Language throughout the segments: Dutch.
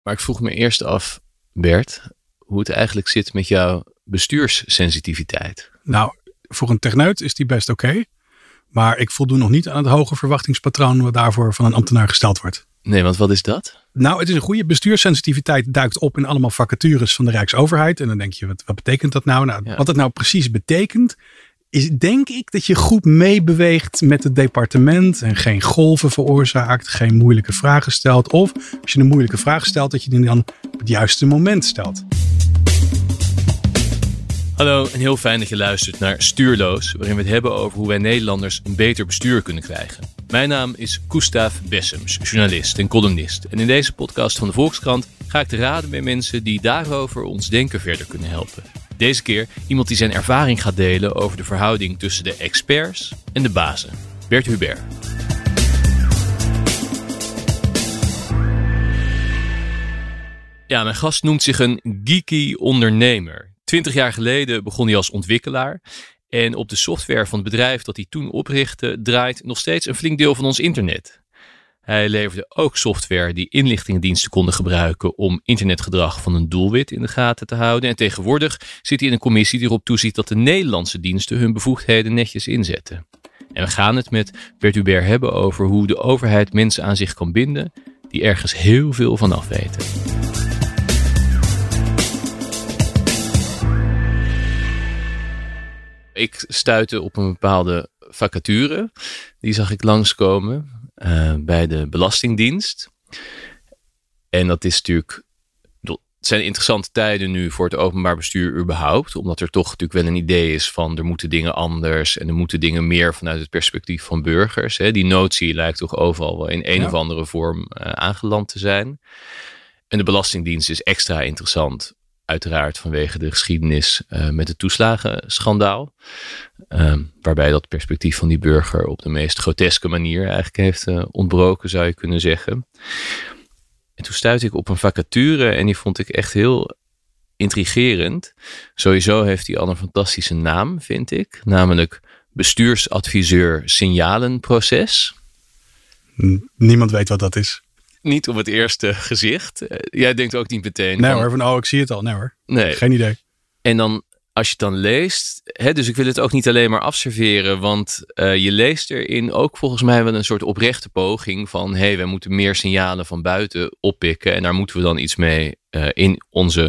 Maar ik vroeg me eerst af, Bert, hoe het eigenlijk zit met jouw bestuurssensitiviteit. Nou, voor een techneut is die best oké. Maar ik voldoen nog niet aan het hoge verwachtingspatroon wat daarvoor van een ambtenaar gesteld wordt. Nee, want wat is dat? Nou, het is een goede bestuurssensitiviteit duikt op in allemaal vacatures van de Rijksoverheid. En dan denk je, wat betekent dat nou? Wat het nou precies betekent, is denk ik dat je goed meebeweegt met het departement en geen golven veroorzaakt, geen moeilijke vragen stelt. Of als je een moeilijke vraag stelt, dat je die dan op het juiste moment stelt. Hallo en heel fijn dat je luistert naar Stuurloos, waarin we het hebben over hoe wij Nederlanders een beter bestuur kunnen krijgen. Mijn naam is Gustav Bessems, journalist en columnist. En in deze podcast van de Volkskrant ga ik te raden bij mensen die daarover ons denken verder kunnen helpen. Deze keer iemand die zijn ervaring gaat delen over de verhouding tussen de experts en de bazen. Bert Hubert. Ja, mijn gast noemt zich een geeky ondernemer. 20 jaar geleden begon hij als ontwikkelaar. En op de software van het bedrijf dat hij toen oprichtte draait nog steeds een flink deel van ons internet. Hij leverde ook software die inlichtingendiensten konden gebruiken om internetgedrag van een doelwit in de gaten te houden. En tegenwoordig zit hij in een commissie die erop toeziet dat de Nederlandse diensten hun bevoegdheden netjes inzetten. En we gaan het met Bert Hubert hebben over hoe de overheid mensen aan zich kan binden die ergens heel veel van af weten. Ik stuitte op een bepaalde vacature. Die zag ik langskomen bij de Belastingdienst. En dat is natuurlijk... Het zijn interessante tijden nu voor het openbaar bestuur überhaupt. Omdat er toch natuurlijk wel een idee is van er moeten dingen anders. En er moeten dingen meer vanuit het perspectief van burgers. Die notie lijkt toch overal wel in een of andere vorm aangeland te zijn. En de Belastingdienst is extra interessant. Uiteraard vanwege de geschiedenis met het toeslagenschandaal. Waarbij dat perspectief van die burger op de meest groteske manier eigenlijk heeft ontbroken, zou je kunnen zeggen. En toen stuitte ik op een vacature en die vond ik echt heel intrigerend. Sowieso heeft hij al een fantastische naam, vind ik. Namelijk bestuursadviseur signalenproces. Niemand weet wat dat is. Niet op het eerste gezicht. Jij denkt ook niet meteen. Nee hoor, ik zie het al. Nee hoor, geen idee. En dan, als je het dan leest, dus ik wil het ook niet alleen maar afserveren, want je leest erin ook volgens mij wel een soort oprechte poging van, wij moeten meer signalen van buiten oppikken en daar moeten we dan iets mee in onze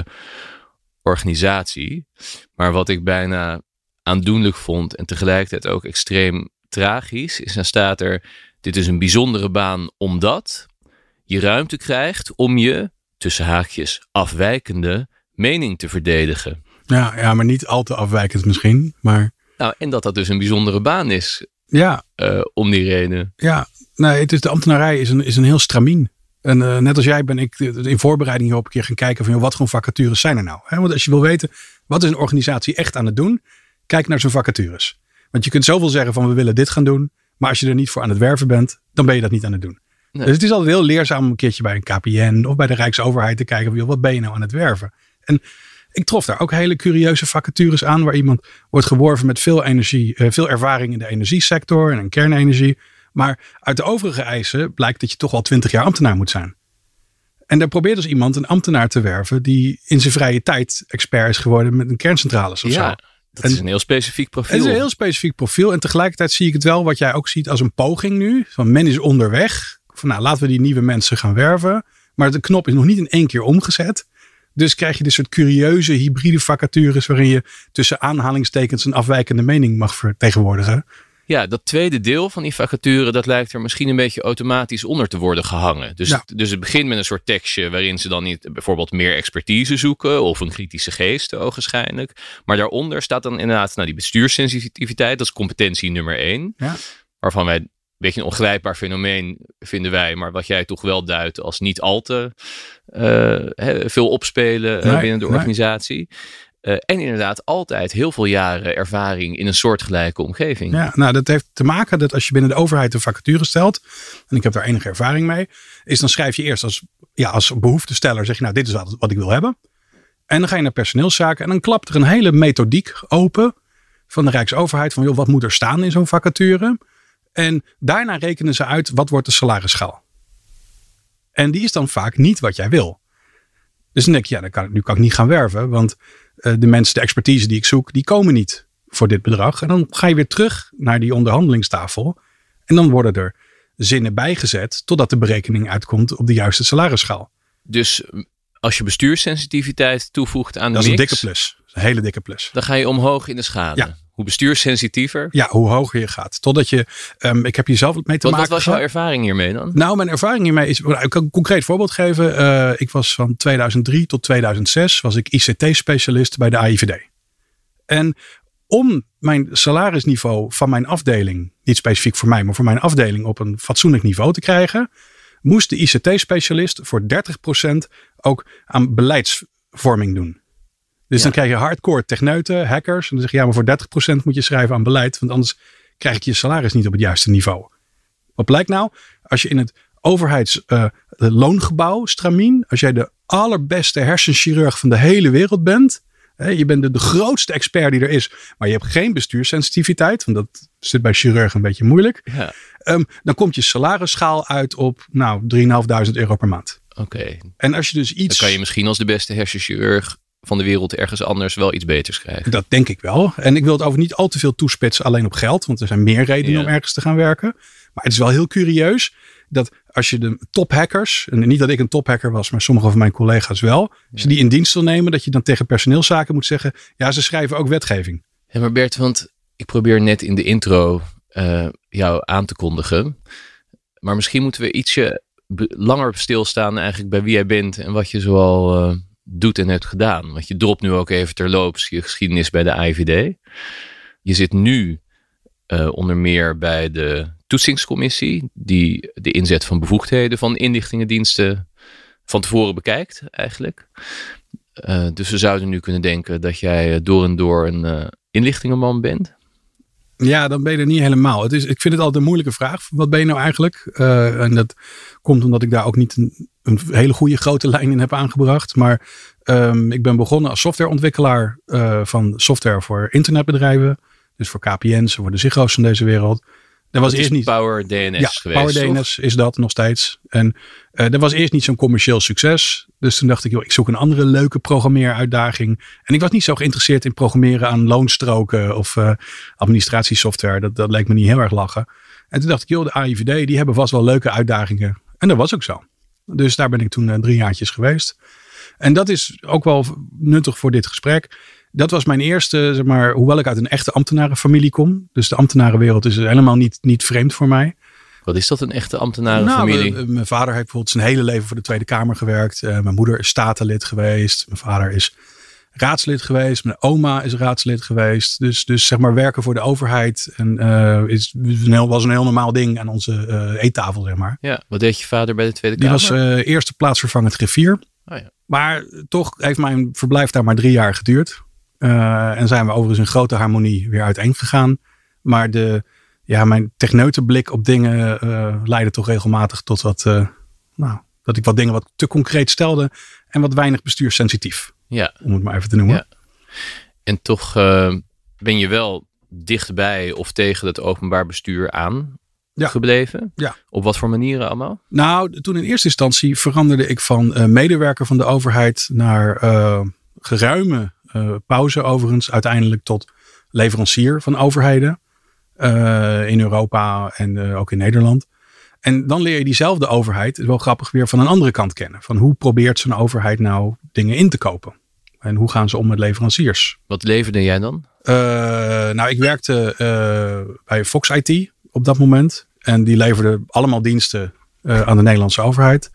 organisatie. Maar wat ik bijna aandoenlijk vond en tegelijkertijd ook extreem tragisch, is dan staat er, dit is een bijzondere baan omdat je ruimte krijgt om je, tussen haakjes, afwijkende mening te verdedigen. Ja, maar niet al te afwijkend misschien. Maar... Nou, en dat dus een bijzondere baan is. Ja. Om die reden. Ja, nee, de ambtenarij is een heel stramien. En net als jij ben ik in voorbereiding hierop een keer gaan kijken van wat voor vacatures zijn er nou. Want als je wil weten, wat is een organisatie echt aan het doen? Kijk naar zijn vacatures. Want je kunt zoveel zeggen van we willen dit gaan doen. Maar als je er niet voor aan het werven bent, dan ben je dat niet aan het doen. Nee. Dus het is altijd heel leerzaam om een keertje bij een KPN of bij de Rijksoverheid te kijken van wat ben je nou aan het werven? En ik trof daar ook hele curieuze vacatures aan waar iemand wordt geworven met veel energie, veel ervaring in de energiesector en in kernenergie. Maar uit de overige eisen blijkt dat je toch al 20 jaar ambtenaar moet zijn. En daar probeert dus iemand een ambtenaar te werven die in zijn vrije tijd expert is geworden met een kerncentrales of zo. Dat is een heel specifiek profiel. Het is een heel specifiek profiel. En tegelijkertijd zie ik het wel, wat jij ook ziet, als een poging nu. Van men is onderweg. Van laten we die nieuwe mensen gaan werven. Maar de knop is nog niet in één keer omgezet. Dus krijg je dit soort curieuze hybride vacatures waarin je tussen aanhalingstekens een afwijkende mening mag vertegenwoordigen. Ja, dat tweede deel van die vacature, dat lijkt er misschien een beetje automatisch onder te worden gehangen. Dus het begint met een soort tekstje waarin ze dan niet bijvoorbeeld meer expertise zoeken of een kritische geest ogenschijnlijk. Maar daaronder staat dan inderdaad die bestuurssensitiviteit, dat is competentie nummer 1. Ja. Waarvan wij een beetje een ongrijpbaar fenomeen vinden wij, maar wat jij toch wel duidt als niet al te veel opspelen binnen de organisatie. En inderdaad altijd heel veel jaren ervaring in een soortgelijke omgeving. Ja, nou dat heeft te maken dat als je binnen de overheid een vacature stelt, en ik heb daar enige ervaring mee, is dan schrijf je eerst als behoeftesteller, zeg je dit is wat ik wil hebben. En dan ga je naar personeelszaken en dan klapt er een hele methodiek open van de Rijksoverheid van wat moet er staan in zo'n vacature. En daarna rekenen ze uit wat wordt de salarisschaal. En die is dan vaak niet wat jij wil. Dus dan denk ik, nu kan ik niet gaan werven. Want de expertise die ik zoek, die komen niet voor dit bedrag. En dan ga je weer terug naar die onderhandelingstafel. En dan worden er zinnen bijgezet totdat de berekening uitkomt op de juiste salarisschaal. Dus als je bestuurssensitiviteit toevoegt aan de mix. Dat is een dikke plus. Een hele dikke plus. Dan ga je omhoog in de schade. Ja. Hoe bestuurssensitiever? Ja, hoe hoger je gaat. Totdat je, ik heb hier zelf mee te maken. Wat was jouw ervaring hiermee dan? Nou, mijn ervaring hiermee is, ik kan een concreet voorbeeld geven. Ik was van 2003 tot 2006 was ik ICT-specialist bij de AIVD. En om mijn salarisniveau van mijn afdeling, niet specifiek voor mij, maar voor mijn afdeling op een fatsoenlijk niveau te krijgen, moest de ICT-specialist voor 30% ook aan beleidsvorming doen. Dus dan krijg je hardcore techneuten, hackers. En dan zeg je, maar voor 30% moet je schrijven aan beleid. Want anders krijg je salaris niet op het juiste niveau. Wat blijkt nou? Als je in het overheidsloongebouw, Stramien, als jij de allerbeste hersenchirurg van de hele wereld bent. Je bent de grootste expert die er is. Maar je hebt geen bestuurssensitiviteit. Want dat zit bij chirurg een beetje moeilijk. Ja. Dan komt je salarisschaal uit op €3.500 per maand. Oké. En als je dus iets... Dan kan je misschien als de beste hersenchirurg van de wereld ergens anders wel iets beters krijgen. Dat denk ik wel. En ik wil het over niet al te veel toespitsen alleen op geld. Want er zijn meer redenen om ergens te gaan werken. Maar het is wel heel curieus dat als je de tophackers, en niet dat ik een tophacker was, maar sommige van mijn collega's wel. Als je die in dienst wil nemen, dat je dan tegen personeelszaken moet zeggen, ja, ze schrijven ook wetgeving. Ja, maar Bert, want ik probeer net in de intro jou aan te kondigen. Maar misschien moeten we ietsje langer stilstaan eigenlijk bij wie jij bent en wat je zoal doet en hebt gedaan. Want je dropt nu ook even terloops je geschiedenis bij de AIVD. Je zit nu onder meer bij de toetsingscommissie die de inzet van bevoegdheden van inlichtingendiensten van tevoren bekijkt eigenlijk. Dus we zouden nu kunnen denken dat jij door en door een inlichtingenman bent. Ja, dan ben je er niet helemaal. Ik vind het altijd een moeilijke vraag. Wat ben je nou eigenlijk? En dat komt omdat ik daar ook niet een hele goede grote lijn in heb aangebracht. Maar ik ben begonnen als softwareontwikkelaar van software voor internetbedrijven. Dus voor KPN's, voor de Ziggo's van deze wereld. Dat was eerst niet Power DNS geweest. Power DNS is dat nog steeds. En dat was eerst niet zo'n commercieel succes. Dus toen dacht ik, ik zoek een andere leuke programmeeruitdaging. En ik was niet zo geïnteresseerd in programmeren aan loonstroken of administratiesoftware. Dat leek me niet heel erg lachen. En toen dacht ik, de AIVD, die hebben vast wel leuke uitdagingen. En dat was ook zo. Dus daar ben ik toen 3 jaartjes geweest. En dat is ook wel nuttig voor dit gesprek. Dat was mijn eerste, zeg maar, hoewel ik uit een echte ambtenarenfamilie kom. Dus de ambtenarenwereld is helemaal niet vreemd voor mij. Wat is dat, een echte ambtenarenfamilie? Mijn vader heeft bijvoorbeeld zijn hele leven voor de Tweede Kamer gewerkt. Mijn moeder is statenlid geweest. Mijn vader is raadslid geweest. Mijn oma is raadslid geweest. Dus zeg maar werken voor de overheid was een heel normaal ding aan onze eettafel, zeg maar. Ja, wat deed je vader bij de Tweede Kamer? Die was eerste plaatsvervangend griffier. Oh ja. Maar toch heeft mijn verblijf daar maar 3 jaar geduurd. En zijn we overigens in grote harmonie weer uiteen gegaan. Maar mijn techneutenblik op dingen leidde toch regelmatig tot dat ik wat dingen wat te concreet stelde en wat weinig bestuurssensitief. Ja. Om het maar even te noemen. Ja. En toch ben je wel dichtbij of tegen het openbaar bestuur aan gebleven? Ja. Op wat voor manieren allemaal? Nou, toen in eerste instantie veranderde ik van medewerker van de overheid naar geruime pauze overigens uiteindelijk tot leverancier van overheden in Europa en ook in Nederland. En dan leer je diezelfde overheid, het is wel grappig, weer van een andere kant kennen. Van hoe probeert zo'n overheid nou dingen in te kopen? En hoe gaan ze om met leveranciers? Wat leverde jij dan? Ik werkte bij Fox IT op dat moment. En die leverde allemaal diensten aan de Nederlandse overheid.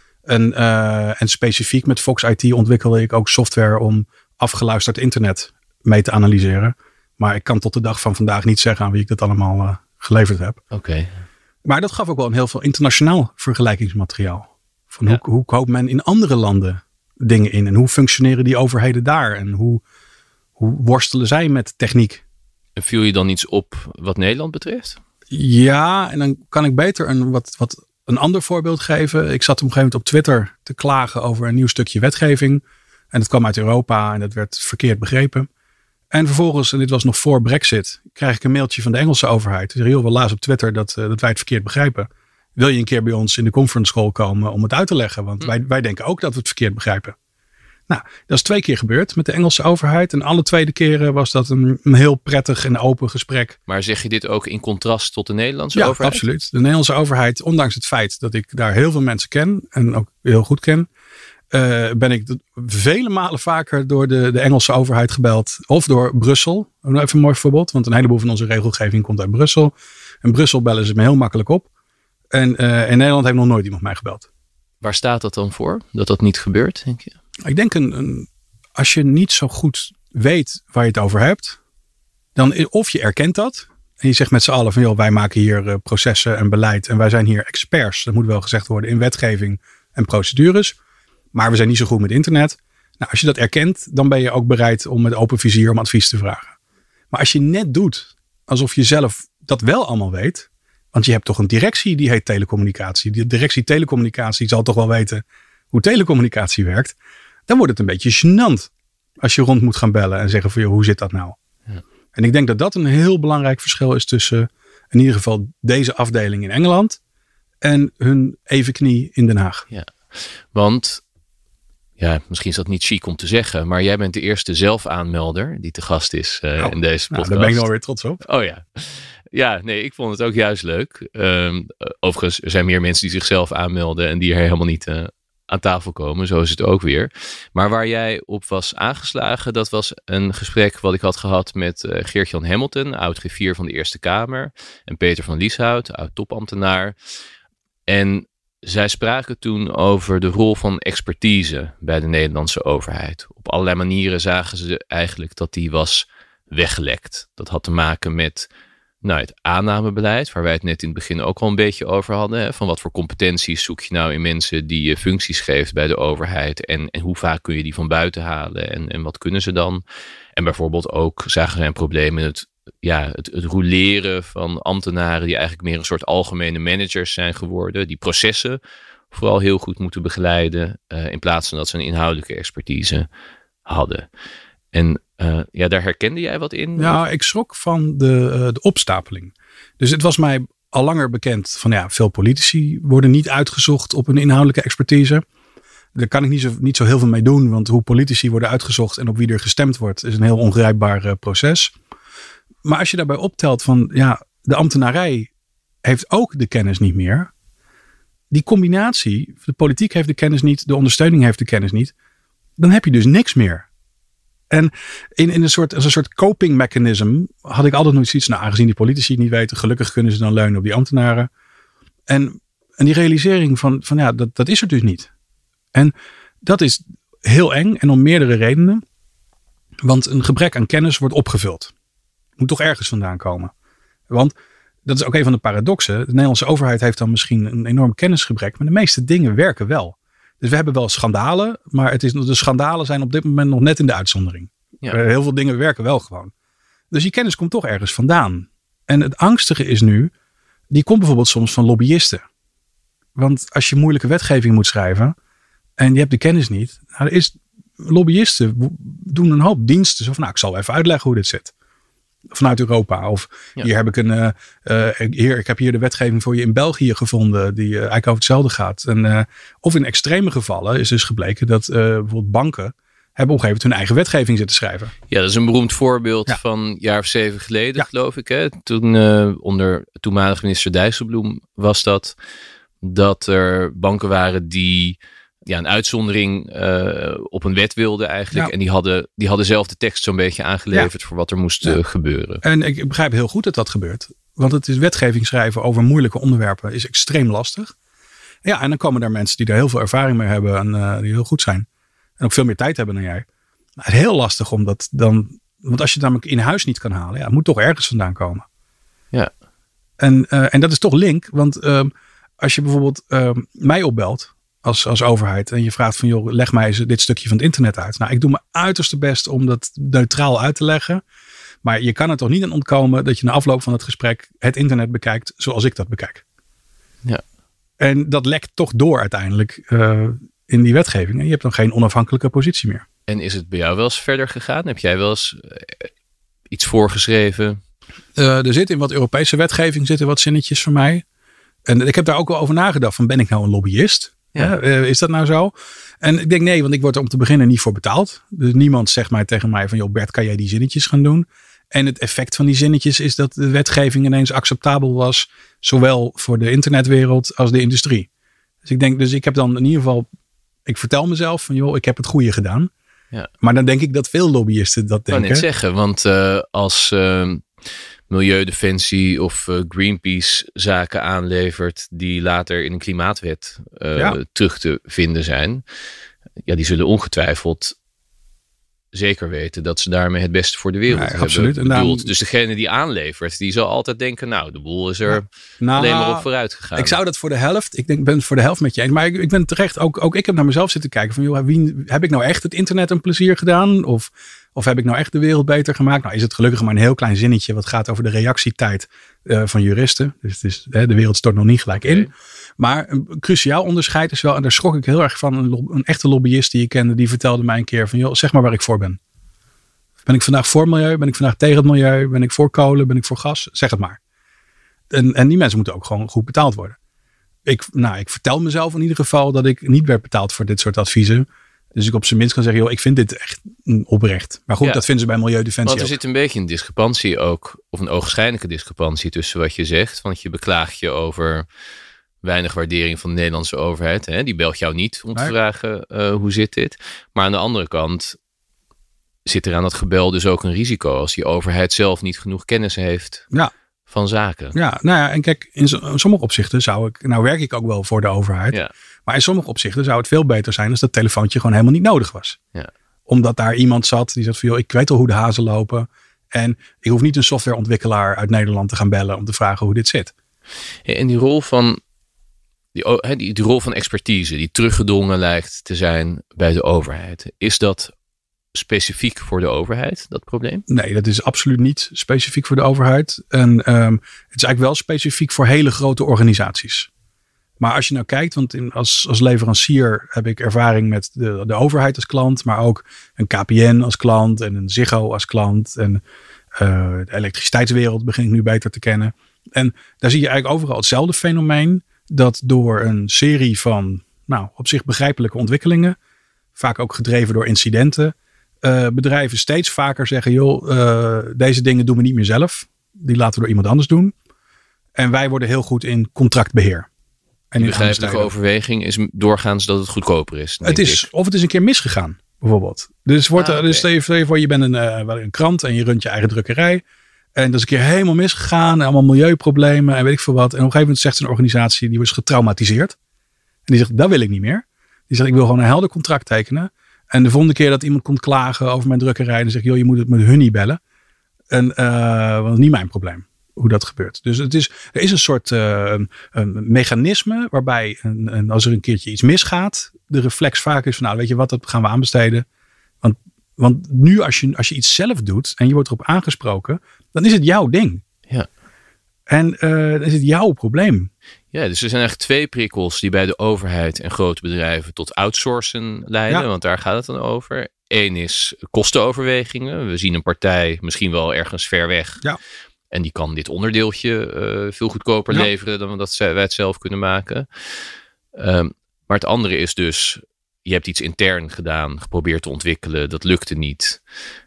En specifiek met Fox IT ontwikkelde ik ook software om afgeluisterd internet mee te analyseren. Maar ik kan tot de dag van vandaag niet zeggen aan wie ik dat allemaal geleverd heb. Oké. Maar dat gaf ook wel een heel veel internationaal vergelijkingsmateriaal. Van hoe koopt men in andere landen dingen in? En hoe functioneren die overheden daar? En hoe worstelen zij met techniek? En viel je dan iets op wat Nederland betreft? Ja, en dan kan ik beter een ander voorbeeld geven. Ik zat op een gegeven moment op Twitter te klagen over een nieuw stukje wetgeving. En het kwam uit Europa en dat werd verkeerd begrepen. En vervolgens, en dit was nog voor Brexit, krijg ik een mailtje van de Engelse overheid. Die zei, we lazen op Twitter dat wij het verkeerd begrijpen. Wil je een keer bij ons in de conference call komen om het uit te leggen? Want wij denken ook dat we het verkeerd begrijpen. Nou, dat is 2 keer gebeurd met de Engelse overheid. En alle 2 keren was dat een heel prettig en open gesprek. Maar zeg je dit ook in contrast tot de Nederlandse overheid? Ja, absoluut. De Nederlandse overheid, ondanks het feit dat ik daar heel veel mensen ken en ook heel goed ken, ben ik vele malen vaker door de Engelse overheid gebeld. Of door Brussel. Even een mooi voorbeeld. Want een heleboel van onze regelgeving komt uit Brussel. In Brussel bellen ze me heel makkelijk op. En in Nederland heeft nog nooit iemand mij gebeld. Waar staat dat dan voor? Dat dat niet gebeurt, denk je? Ik denk als je niet zo goed weet waar je het over hebt. Dan of je erkent dat. En je zegt met z'n allen van joh, wij maken hier processen en beleid. En wij zijn hier experts. Dat moet wel gezegd worden in wetgeving en procedures. Maar we zijn niet zo goed met internet. Nou, als je dat erkent, dan ben je ook bereid om met open vizier om advies te vragen. Maar als je net doet alsof je zelf dat wel allemaal weet. Want je hebt toch een directie die heet telecommunicatie. Die directie telecommunicatie zal toch wel weten hoe telecommunicatie werkt. Dan wordt het een beetje gênant als je rond moet gaan bellen en zeggen van joh, hoe zit dat nou? Ja. En ik denk dat dat een heel belangrijk verschil is tussen in ieder geval deze afdeling in Engeland en hun evenknie in Den Haag. Ja, want ja, misschien is dat niet chic om te zeggen, maar jij bent de eerste zelfaanmelder die te gast is in deze podcast. Daar ben ik nou weer trots op. Oh ja. Ja, nee, ik vond het ook juist leuk. Overigens, er zijn meer mensen die zichzelf aanmelden en die er helemaal niet aan tafel komen. Zo is het ook weer. Maar waar jij op was aangeslagen, dat was een gesprek wat ik had gehad met Geert-Jan Hamilton, oud-griffier van de Eerste Kamer, en Peter van Lieshout, oud-topambtenaar. En zij spraken toen over de rol van expertise bij de Nederlandse overheid. Op allerlei manieren zagen ze eigenlijk dat die was weggelekt. Dat had te maken met het aannamebeleid, waar wij het net in het begin ook al een beetje over hadden. Hè, van wat voor competenties zoek je nou in mensen die je functies geeft bij de overheid. En hoe vaak kun je die van buiten halen en wat kunnen ze dan? En bijvoorbeeld ook zagen zij een probleem in het roleren van ambtenaren die eigenlijk meer een soort algemene managers zijn geworden. Die processen vooral heel goed moeten begeleiden in plaats van dat ze een inhoudelijke expertise hadden. En daar herkende jij wat in? Ja, ik schrok van de opstapeling. Dus het was mij al langer bekend van veel politici worden niet uitgezocht op hun inhoudelijke expertise. Daar kan ik niet zo heel veel mee doen, want hoe politici worden uitgezocht en op wie er gestemd wordt is een heel ongrijpbaar proces. Maar als je daarbij optelt van de ambtenarij heeft ook de kennis niet meer. Die combinatie, de politiek heeft de kennis niet, de ondersteuning heeft de kennis niet. Dan heb je dus niks meer. En in een soort coping mechanism had ik altijd nooit zoiets. Aangezien die politici het niet weten, gelukkig kunnen ze dan leunen op die ambtenaren. En die realisering van dat is er dus niet. En dat is heel eng en om meerdere redenen. Want een gebrek aan kennis wordt opgevuld. Moet toch ergens vandaan komen. Want dat is ook een van de paradoxen. De Nederlandse overheid heeft dan misschien een enorm kennisgebrek. Maar de meeste dingen werken wel. Dus we hebben wel schandalen. Maar de schandalen zijn op dit moment nog net in de uitzondering. Ja. Heel veel dingen werken wel gewoon. Dus die kennis komt toch ergens vandaan. En het angstige is nu. Die komt bijvoorbeeld soms van lobbyisten. Want als je moeilijke wetgeving moet schrijven. En je hebt de kennis niet. Lobbyisten doen een hoop diensten. Zo van ik zal even uitleggen hoe dit zit. Vanuit Europa. Of hier heb ik heb hier de wetgeving voor je in België gevonden. Die eigenlijk over hetzelfde gaat. Of in extreme gevallen is dus gebleken dat bijvoorbeeld banken hebben op een gegeven moment hun eigen wetgeving zitten schrijven. Ja, dat is een beroemd voorbeeld van een jaar of 7 geleden, geloof ik. Hè? Toen onder toenmalig minister Dijsselbloem was dat er banken waren die een uitzondering op een wet wilden eigenlijk. Ja. En die hadden zelf de tekst zo'n beetje aangeleverd voor wat er moest gebeuren. En ik begrijp heel goed dat dat gebeurt. Want het is wetgeving schrijven over moeilijke onderwerpen is extreem lastig. Ja, en dan komen daar mensen die daar heel veel ervaring mee hebben en die heel goed zijn. En ook veel meer tijd hebben dan jij. Maar het is heel lastig om dat dan. Want als je het namelijk in huis niet kan halen, het moet toch ergens vandaan komen. Ja. En dat is toch link. Want als je bijvoorbeeld mij opbelt als overheid en je vraagt van joh, leg mij eens dit stukje van het internet uit. Ik doe mijn uiterste best om dat neutraal uit te leggen. Maar je kan er toch niet aan ontkomen dat je na afloop van het gesprek het internet bekijkt zoals ik dat bekijk. Ja. En dat lekt toch door uiteindelijk in die wetgeving. En je hebt dan geen onafhankelijke positie meer. En is het bij jou wel eens verder gegaan? Heb jij wel eens iets voorgeschreven? Er zit in wat Europese wetgeving zitten wat zinnetjes voor mij. En ik heb daar ook wel over nagedacht van ben ik nou een lobbyist? Ja. Is dat nou zo? En ik denk nee, want ik word er om te beginnen niet voor betaald. Dus niemand zegt mij tegen mij van, joh Bert, kan jij die zinnetjes gaan doen? En het effect van die zinnetjes is dat de wetgeving ineens acceptabel was, zowel voor de internetwereld als de industrie. Dus ik heb dan in ieder geval, ik vertel mezelf van, joh, ik heb het goede gedaan. Ja. Maar dan denk ik dat veel lobbyisten dat denken. Ik kan net zeggen, want als Milieudefensie of Greenpeace zaken aanlevert die later in een klimaatwet terug te vinden zijn, die zullen ongetwijfeld zeker weten dat ze daarmee het beste voor de wereld hebben bedoeld. Dus degene die aanlevert, die zal altijd denken, nou, de boel is er alleen maar op vooruit gegaan. Ik zou dat voor de helft, ik ben het voor de helft met je eens. Maar ik ben terecht, ook ik heb naar mezelf zitten kijken van, joh, heb ik nou echt het internet een plezier gedaan? Of heb ik nou echt de wereld beter gemaakt? Nou is het gelukkig maar een heel klein zinnetje wat gaat over de reactietijd van juristen. Dus het is, de wereld stort nog niet gelijk in. Okay. Maar een cruciaal onderscheid is wel, en daar schrok ik heel erg van, een echte lobbyist die ik kende, die vertelde mij een keer van, joh, zeg maar waar ik voor ben. Ben ik vandaag voor milieu? Ben ik vandaag tegen het milieu? Ben ik voor kolen? Ben ik voor gas? Zeg het maar. En die mensen moeten ook gewoon goed betaald worden. Ik vertel mezelf in ieder geval dat ik niet werd betaald voor dit soort adviezen. Dus ik op zijn minst kan zeggen, joh, ik vind dit echt oprecht. Maar goed, dat vinden ze bij Milieudefensie Want er zit een beetje een discrepantie ook, of een ogenschijnlijke discrepantie tussen wat je zegt. Want je beklaagt je over weinig waardering van de Nederlandse overheid. Hè? Die belt jou niet om te vragen, hoe zit dit? Maar aan de andere kant zit er aan dat gebel dus ook een risico als die overheid zelf niet genoeg kennis heeft van zaken. Ja, en kijk, in sommige opzichten werk ik ook wel voor de overheid. Ja. Maar in sommige opzichten zou het veel beter zijn als dat telefoontje gewoon helemaal niet nodig was. Ja. Omdat daar iemand zat die zegt van, joh, ik weet al hoe de hazen lopen. En ik hoef niet een softwareontwikkelaar uit Nederland te gaan bellen om te vragen hoe dit zit. En die rol van die rol van expertise die teruggedrongen lijkt te zijn bij de overheid. Is dat specifiek voor de overheid, dat probleem? Nee, dat is absoluut niet specifiek voor de overheid. En het is eigenlijk wel specifiek voor hele grote organisaties. Maar als je nou kijkt, want als leverancier heb ik ervaring met de overheid als klant, maar ook een KPN als klant en een Ziggo als klant. En de elektriciteitswereld begin ik nu beter te kennen. En daar zie je eigenlijk overal hetzelfde fenomeen, dat door een serie van op zich begrijpelijke ontwikkelingen, vaak ook gedreven door incidenten, bedrijven steeds vaker zeggen, joh, deze dingen doen we niet meer zelf. Die laten we door iemand anders doen. En wij worden heel goed in contractbeheer. En de begrijpelijke overweging is doorgaans dat het goedkoper is. Of het is een keer misgegaan, bijvoorbeeld. Dus stel je voor, je bent een krant en je runt je eigen drukkerij. En dat is een keer helemaal misgegaan. En allemaal milieuproblemen en weet ik veel wat. En op een gegeven moment zegt een organisatie, die was getraumatiseerd. En die zegt, dat wil ik niet meer. Die zegt, ik wil gewoon een helder contract tekenen. En de volgende keer dat iemand komt klagen over mijn drukkerij, dan zeg ik, joh, je moet het met hun niet bellen. En want dat is niet mijn probleem hoe dat gebeurt. Dus er is een soort een mechanisme waarbij als er een keertje iets misgaat, de reflex vaak is van, weet je wat, dat gaan we aanbesteden. Want nu als je iets zelf doet en je wordt erop aangesproken, dan is het jouw ding. Ja. En dan is het jouw probleem. Ja, dus er zijn eigenlijk 2 prikkels die bij de overheid en grote bedrijven tot outsourcen leiden. Want daar gaat het dan over. 1 is kostenoverwegingen. We zien een partij misschien wel ergens ver weg. Ja. En die kan dit onderdeeltje veel goedkoper leveren dan dat wij het zelf kunnen maken. Maar het andere is dus, je hebt iets intern gedaan, geprobeerd te ontwikkelen. Dat lukte niet.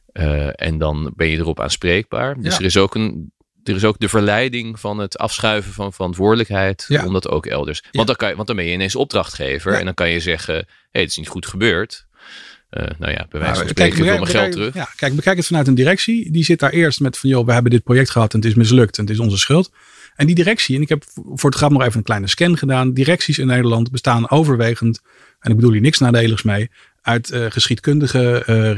En dan ben je erop aanspreekbaar. Dus er is ook de verleiding van het afschuiven van verantwoordelijkheid. Om dat ook elders. Want dan ben je ineens opdrachtgever. En dan kan je zeggen, het is niet goed gebeurd. Bij wijze van spreken, ik wil mijn geld terug. Ja, kijk, bekijk het vanuit een directie. Die zit daar eerst met van, joh, we hebben dit project gehad en het is mislukt en het is onze schuld. En die directie, en ik heb voor het grap nog even een kleine scan gedaan. Directies in Nederland bestaan overwegend, en ik bedoel hier niks nadeligs mee, uit geschiedkundige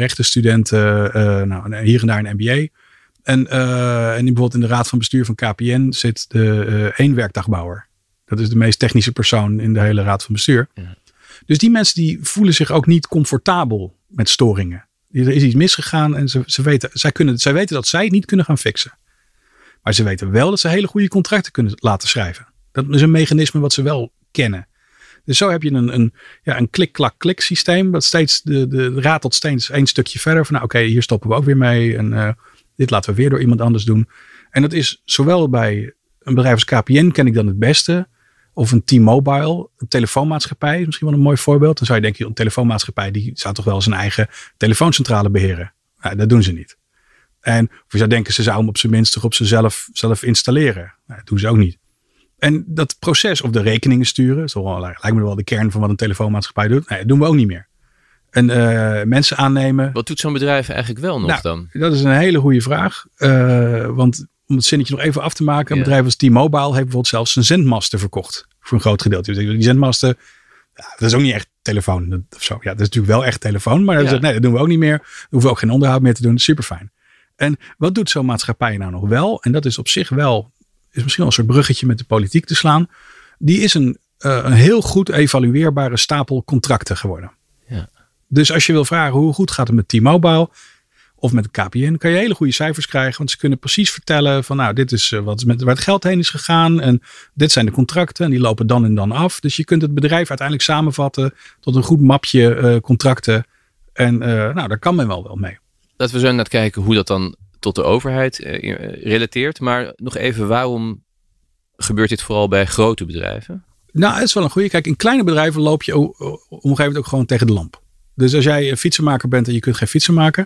rechtenstudenten, hier en daar een MBA. En bijvoorbeeld in de raad van bestuur van KPN zit één werkdagbouwer. Dat is de meest technische persoon in de hele raad van bestuur. Ja. Dus die mensen die voelen zich ook niet comfortabel met storingen. Er is iets misgegaan en zij weten dat zij het niet kunnen gaan fixen. Maar ze weten wel dat ze hele goede contracten kunnen laten schrijven. Dat is een mechanisme wat ze wel kennen. Dus zo heb je een klik-klak-klik systeem. Dat steeds de ratelt steeds 1 stukje verder. Van oké, hier stoppen we ook weer mee. En dit laten we weer door iemand anders doen. En dat is zowel bij een bedrijf als KPN ken ik dan het beste. Of een T-Mobile, een telefoonmaatschappij, is misschien wel een mooi voorbeeld. Dan zou je denken, een telefoonmaatschappij die zou toch wel zijn eigen telefooncentrale beheren. Nou, dat doen ze niet. En of je zou denken, ze zouden hem op zijn minst toch op zichzelf zelf installeren. Nou, dat doen ze ook niet. En dat proces of de rekeningen sturen, lijkt me wel de kern van wat een telefoonmaatschappij doet. Nee, dat doen we ook niet meer. En mensen aannemen. Wat doet zo'n bedrijf eigenlijk wel nog dan? Dat is een hele goede vraag. Want om het zinnetje nog even af te maken. Een bedrijf als T-Mobile heeft bijvoorbeeld zelfs zijn zendmasten verkocht. Voor een groot gedeelte. Die zendmasten, dat is ook niet echt telefoon. Of zo. Ja, dat is natuurlijk wel echt telefoon. Maar dat doen we ook niet meer. We hoeven ook geen onderhoud meer te doen. Super fijn. En wat doet zo'n maatschappij nou nog wel? En dat is op zich wel, is misschien wel een soort bruggetje met de politiek te slaan. Die is een heel goed evalueerbare stapel contracten geworden. Ja. Dus als je wil vragen hoe goed gaat het met T-Mobile of met de KPN, kan je hele goede cijfers krijgen. Want ze kunnen precies vertellen van nou, dit is waar het geld heen is gegaan. En dit zijn de contracten en die lopen dan en dan af. Dus je kunt het bedrijf uiteindelijk samenvatten tot een goed mapje contracten. En daar kan men wel mee. Laten we zo naar kijken hoe dat dan tot de overheid relateert. Maar nog even, waarom gebeurt dit vooral bij grote bedrijven? Nou, het is wel een goede. Kijk, in kleine bedrijven loop je op een gegeven moment ook gewoon tegen de lamp. Dus als jij een fietsenmaker bent en je kunt geen fietsen maken,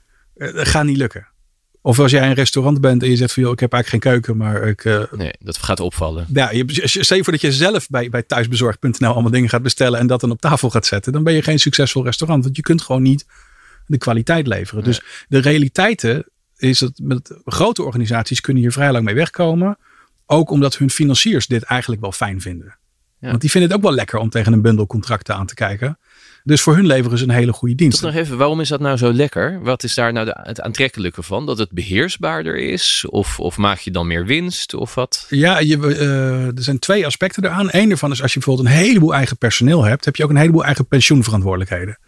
dat gaat niet lukken. Of als jij een restaurant bent en je zegt van joh, ik heb eigenlijk geen keuken, maar nee, dat gaat opvallen. Ja, stel je voor dat je zelf bij thuisbezorgd.nl allemaal dingen gaat bestellen en dat dan op tafel gaat zetten. Dan ben je geen succesvol restaurant, want je kunt gewoon niet de kwaliteit leveren. Nee. Dus de realiteiten is dat met grote organisaties kunnen hier vrij lang mee wegkomen. Ook omdat hun financiers dit eigenlijk wel fijn vinden. Ja. Want die vinden het ook wel lekker om tegen een bundel contracten aan te kijken. Dus voor hun leveren ze een hele goede dienst. Tot nog even, waarom is dat nou zo lekker? Wat is daar nou het aantrekkelijke van? Dat het beheersbaarder is? Of maak je dan meer winst? Of wat? Ja, er zijn 2 aspecten eraan. Eén daarvan is als je bijvoorbeeld een heleboel eigen personeel hebt, heb je ook een heleboel eigen pensioenverantwoordelijkheden.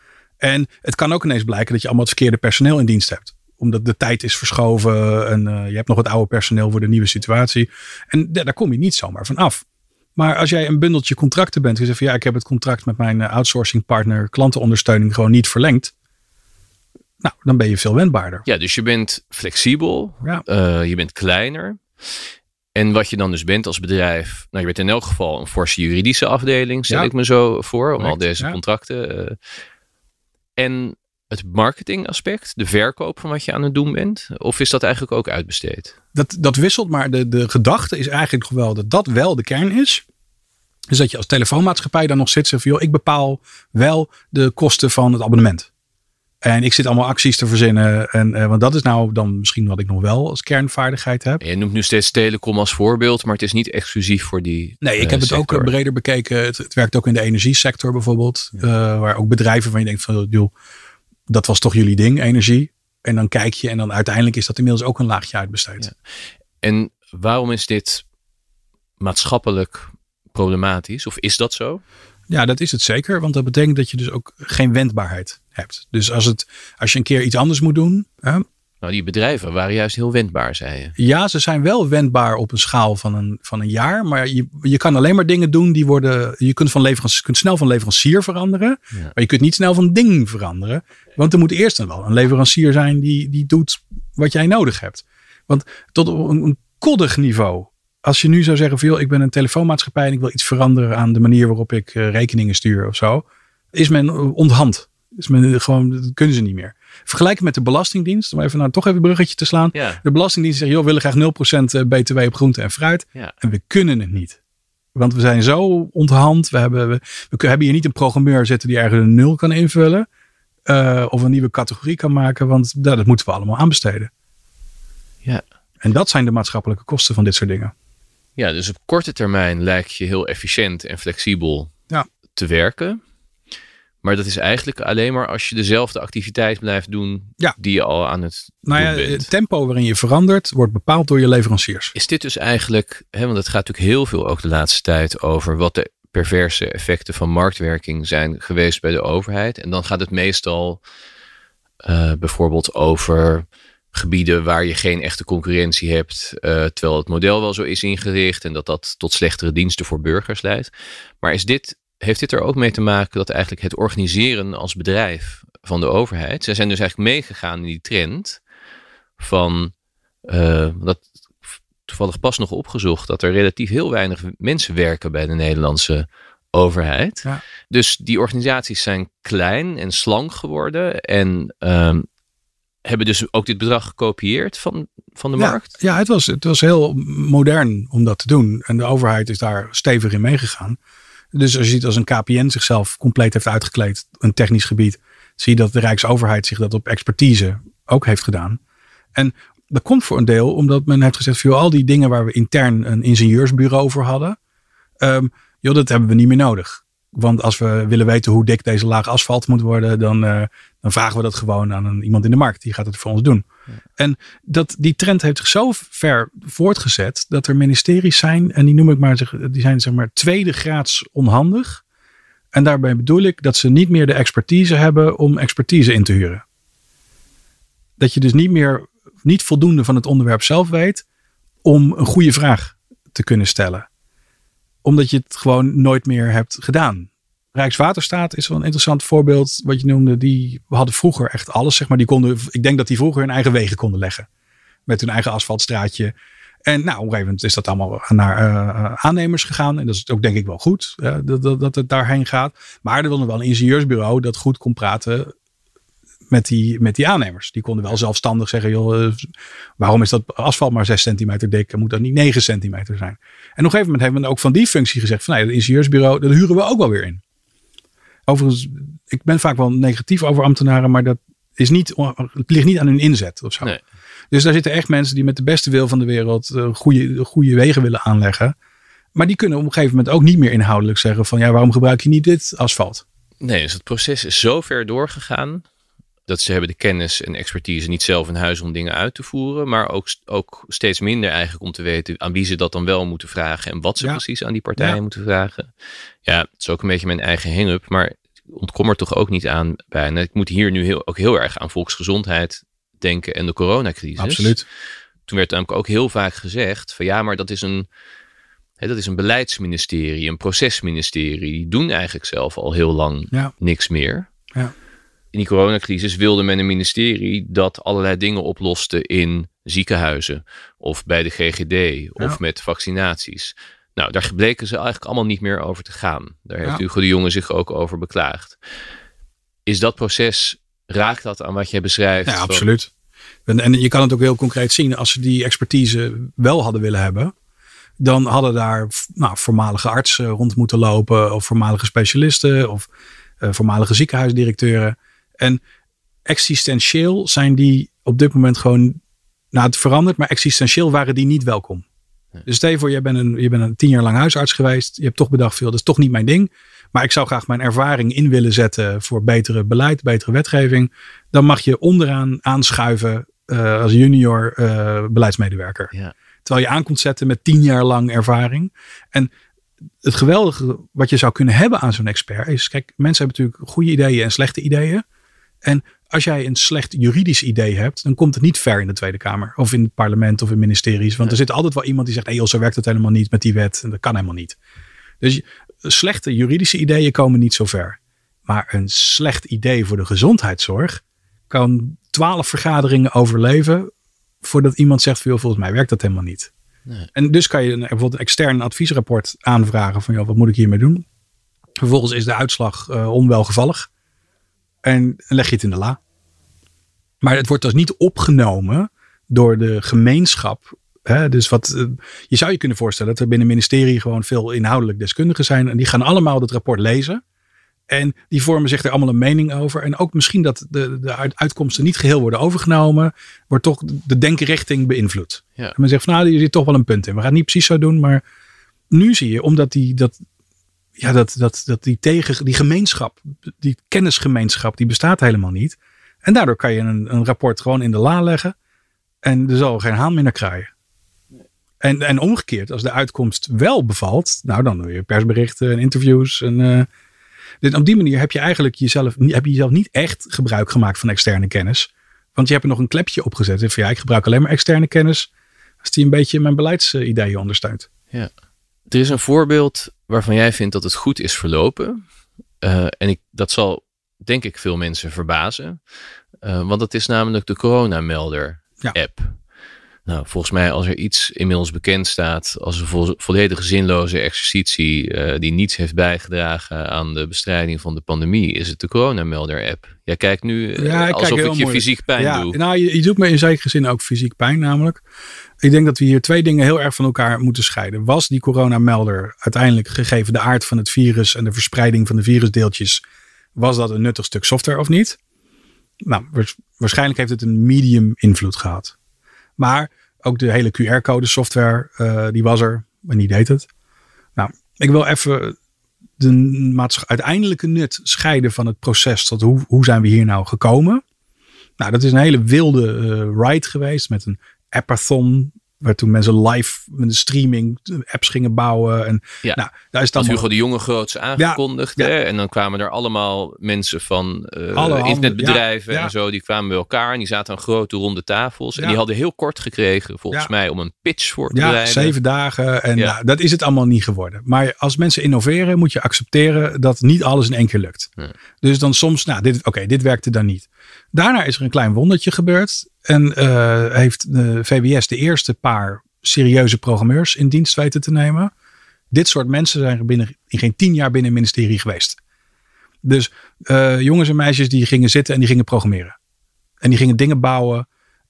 En het kan ook ineens blijken dat je allemaal het verkeerde personeel in dienst hebt. Omdat de tijd is verschoven en je hebt nog het oude personeel voor de nieuwe situatie. En daar kom je niet zomaar van af. Maar als jij een bundeltje contracten bent. Je zegt van ja, ik heb het contract met mijn outsourcing partner klantenondersteuning gewoon niet verlengd. Nou, dan ben je veel wendbaarder. Ja, dus je bent flexibel. Ja. Je bent kleiner. En wat je dan dus bent als bedrijf. Nou, je bent in elk geval een forse juridische afdeling. Stel ik me zo voor. Om al deze contracten. En het marketingaspect. De verkoop van wat je aan het doen bent. Of is dat eigenlijk ook uitbesteed? Dat wisselt, maar de gedachte is eigenlijk wel dat wel de kern is. Dus dat je als telefoonmaatschappij dan nog zit. Van, joh, ik bepaal wel de kosten van het abonnement. En ik zit allemaal acties te verzinnen. Want dat is nou dan misschien wat ik nog wel als kernvaardigheid heb. En je noemt nu steeds telecom als voorbeeld. Maar het is niet exclusief voor die Nee, ik heb het ook breder bekeken. Het werkt ook in de energiesector bijvoorbeeld. Ja. Waar ook bedrijven van je denkt van joh, dat was toch jullie ding, energie. En dan kijk je en dan uiteindelijk is dat inmiddels ook een laagje uitbesteed. Ja. En waarom is dit maatschappelijk problematisch? Of is dat zo? Ja, dat is het zeker. Want dat betekent dat je dus ook geen wendbaarheid hebt. Dus als je een keer iets anders moet doen. Nou, die bedrijven waren juist heel wendbaar, zei je. Ja, ze zijn wel wendbaar op een schaal van een jaar. Maar je kan alleen maar dingen doen die worden. Je kunt snel van leverancier veranderen. Ja. Maar je kunt niet snel van ding veranderen. Want er moet eerst dan wel een leverancier zijn die doet wat jij nodig hebt. Want tot op een koddig niveau. Als je nu zou zeggen van joh, ik ben een telefoonmaatschappij en ik wil iets veranderen aan de manier waarop ik rekeningen stuur of zo. Is men onthand. Dat kunnen ze niet meer. Vergelijken met de Belastingdienst. Om even toch even een bruggetje te slaan. Ja. De Belastingdienst zegt, joh, we willen graag 0% btw op groente en fruit. Ja. En we kunnen het niet. Want we zijn zo onthand. We hebben hier niet een programmeur zitten die ergens een 0 kan invullen. Of een nieuwe categorie kan maken. Want dat moeten we allemaal aanbesteden. Ja. En dat zijn de maatschappelijke kosten van dit soort dingen. Ja, dus op korte termijn lijkt je heel efficiënt en flexibel te werken. Maar dat is eigenlijk alleen maar als je dezelfde activiteit blijft doen die je al aan het doen bent. Het tempo waarin je verandert wordt bepaald door je leveranciers. Is dit dus eigenlijk, want het gaat natuurlijk heel veel ook de laatste tijd over wat de perverse effecten van marktwerking zijn geweest bij de overheid. En dan gaat het meestal bijvoorbeeld over gebieden waar je geen echte concurrentie hebt, terwijl het model wel zo is ingericht en dat tot slechtere diensten voor burgers leidt. Maar heeft dit er ook mee te maken dat eigenlijk het organiseren als bedrijf van de overheid, zij zijn dus eigenlijk meegegaan in die trend van, dat toevallig pas nog opgezocht dat er relatief heel weinig mensen werken bij de Nederlandse overheid. Ja. Dus die organisaties zijn klein en slank geworden en hebben dus ook dit bedrag gekopieerd van de markt. Ja, het was heel modern om dat te doen. En de overheid is daar stevig in meegegaan. Dus als je ziet als een KPN zichzelf compleet heeft uitgekleed, een technisch gebied, zie je dat de Rijksoverheid zich dat op expertise ook heeft gedaan. En dat komt voor een deel omdat men heeft gezegd, al die dingen waar we intern een ingenieursbureau voor hadden, dat hebben we niet meer nodig. Want als we willen weten hoe dik deze laag asfalt moet worden, dan vragen we dat gewoon aan iemand in de markt. Die gaat het voor ons doen. Ja. En die trend heeft zich zo ver voortgezet dat er ministeries zijn, en die noem ik maar, die zijn zeg maar tweede graads onhandig. En daarbij bedoel ik dat ze niet meer de expertise hebben om expertise in te huren. Dat je dus niet voldoende van het onderwerp zelf weet om een goede vraag te kunnen stellen. Omdat je het gewoon nooit meer hebt gedaan. Rijkswaterstaat is wel een interessant voorbeeld. Wat je noemde, die hadden vroeger echt alles. Zeg maar, ik denk dat die vroeger hun eigen wegen konden leggen. Met hun eigen asfaltstraatje. En op een gegeven moment is dat allemaal naar aannemers gegaan. En dat is ook denk ik wel goed. Dat het daarheen gaat. Maar er wilde wel een ingenieursbureau dat goed kon praten met die aannemers. Die konden wel zelfstandig zeggen, joh, waarom is dat asfalt maar 6 centimeter dik en moet dat niet 9 centimeter zijn? En op een gegeven moment heeft men ook van die functie gezegd van het ingenieursbureau, dat huren we ook wel weer in. Overigens, ik ben vaak wel negatief over ambtenaren, maar het ligt niet aan hun inzet of zo. Nee. Dus daar zitten echt mensen die met de beste wil van de wereld goede wegen willen aanleggen. Maar die kunnen op een gegeven moment ook niet meer inhoudelijk zeggen van waarom gebruik je niet dit asfalt? Nee, dus het proces is zo ver doorgegaan dat ze hebben de kennis en expertise niet zelf in huis om dingen uit te voeren. Maar ook steeds minder eigenlijk om te weten aan wie ze dat dan wel moeten vragen. En wat ze precies aan die partijen moeten vragen. Ja, het is ook een beetje mijn eigen hang-up. Maar ik ontkom er toch ook niet aan bijna. Ik moet hier nu ook heel erg aan volksgezondheid denken en de coronacrisis. Absoluut. Toen werd namelijk ook heel vaak gezegd van maar dat is een beleidsministerie, een procesministerie. Die doen eigenlijk zelf al heel lang niks meer. Ja. In die coronacrisis wilde men een ministerie dat allerlei dingen oploste in ziekenhuizen of bij de GGD of met vaccinaties. Nou, daar bleken ze eigenlijk allemaal niet meer over te gaan. Daar heeft Hugo de Jonge zich ook over beklaagd. Is dat proces, raakt dat aan wat jij beschrijft? Ja, absoluut. En je kan het ook heel concreet zien. Als ze die expertise wel hadden willen hebben, dan hadden daar voormalige artsen rond moeten lopen of voormalige specialisten of voormalige ziekenhuisdirecteuren. En existentieel zijn die op dit moment gewoon, het verandert, maar existentieel waren die niet welkom. Ja. Dus stel je voor, je bent een 10 jaar lang huisarts geweest. Je hebt toch bedacht, dat is toch niet mijn ding. Maar ik zou graag mijn ervaring in willen zetten voor betere beleid, betere wetgeving. Dan mag je onderaan aanschuiven als junior beleidsmedewerker. Ja. Terwijl je aan komt zetten met 10 jaar lang ervaring. En het geweldige wat je zou kunnen hebben aan zo'n expert is, kijk, mensen hebben natuurlijk goede ideeën en slechte ideeën. En als jij een slecht juridisch idee hebt, dan komt het niet ver in de Tweede Kamer. Of in het parlement of in ministeries. Want er zit altijd wel iemand die zegt, zo werkt het helemaal niet met die wet. En dat kan helemaal niet. Dus slechte juridische ideeën komen niet zo ver. Maar een slecht idee voor de gezondheidszorg kan 12 vergaderingen overleven voordat iemand zegt, volgens mij werkt dat helemaal niet. Nee. En dus kan je bijvoorbeeld een extern adviesrapport aanvragen van, wat moet ik hiermee doen? Vervolgens is de uitslag onwelgevallig. En leg je het in de la. Maar het wordt dus niet opgenomen door de gemeenschap. Dus je zou je kunnen voorstellen dat er binnen het ministerie gewoon veel inhoudelijk deskundigen zijn. En die gaan allemaal dat rapport lezen. En die vormen zich er allemaal een mening over. En ook misschien dat de uitkomsten niet geheel worden overgenomen. Wordt toch de denkrichting beïnvloed. Ja. En men zegt van hier zit toch wel een punt in. We gaan het niet precies zo doen. Maar nu zie je, omdat die gemeenschap, die kennisgemeenschap, die bestaat helemaal niet. En daardoor kan je een rapport gewoon in de la leggen. En er zal geen haan meer naar kraaien. En omgekeerd, als de uitkomst wel bevalt, dan doe je persberichten en interviews. Dus op die manier heb je eigenlijk jezelf niet echt gebruik gemaakt van externe kennis. Want je hebt er nog een klepje opgezet. Van ik gebruik alleen maar externe kennis als die een beetje mijn beleidsideeën ondersteunt. Ja. Er is een voorbeeld waarvan jij vindt dat het goed is verlopen. Dat zal denk ik veel mensen verbazen. Want dat is namelijk de coronamelder app. Nou, volgens mij als er iets inmiddels bekend staat als een volledige zinloze exercitie die niets heeft bijgedragen aan de bestrijding van de pandemie, is het de coronamelder-app. Jij kijkt nu alsof ik je fysiek pijn doe. Nou, je doet me in zekere zin ook fysiek pijn namelijk. Ik denk dat we hier 2 dingen heel erg van elkaar moeten scheiden. Was die coronamelder uiteindelijk, gegeven de aard van het virus en de verspreiding van de virusdeeltjes, was dat een nuttig stuk software of niet? Nou, waarschijnlijk heeft het een medium invloed gehad. Maar ook de hele QR-code software, die was er en die deed het. Nou, ik wil even de uiteindelijke nut scheiden van het proces tot hoe zijn we hier nou gekomen. Nou, dat is een hele wilde ride geweest met een appathon. Waar toen mensen live met de streaming apps gingen bouwen. En, nou, daar is dan Hugo de Jonge groots aangekondigd. Ja. Hè? En dan kwamen er allemaal mensen van internetbedrijven en zo. Die kwamen bij elkaar en die zaten aan grote ronde tafels. En die hadden heel kort gekregen volgens mij om een pitch voor te bereiden. 7 dagen. En dat is het allemaal niet geworden. Maar als mensen innoveren moet je accepteren dat niet alles in één keer lukt. Ja. Dus dan soms, dit werkte dan niet. Daarna is er een klein wondertje gebeurd. En heeft de VWS de eerste paar serieuze programmeurs in dienst weten te nemen. Dit soort mensen zijn in geen 10 jaar binnen een ministerie geweest. Dus jongens en meisjes die gingen zitten en die gingen programmeren. En die gingen dingen bouwen.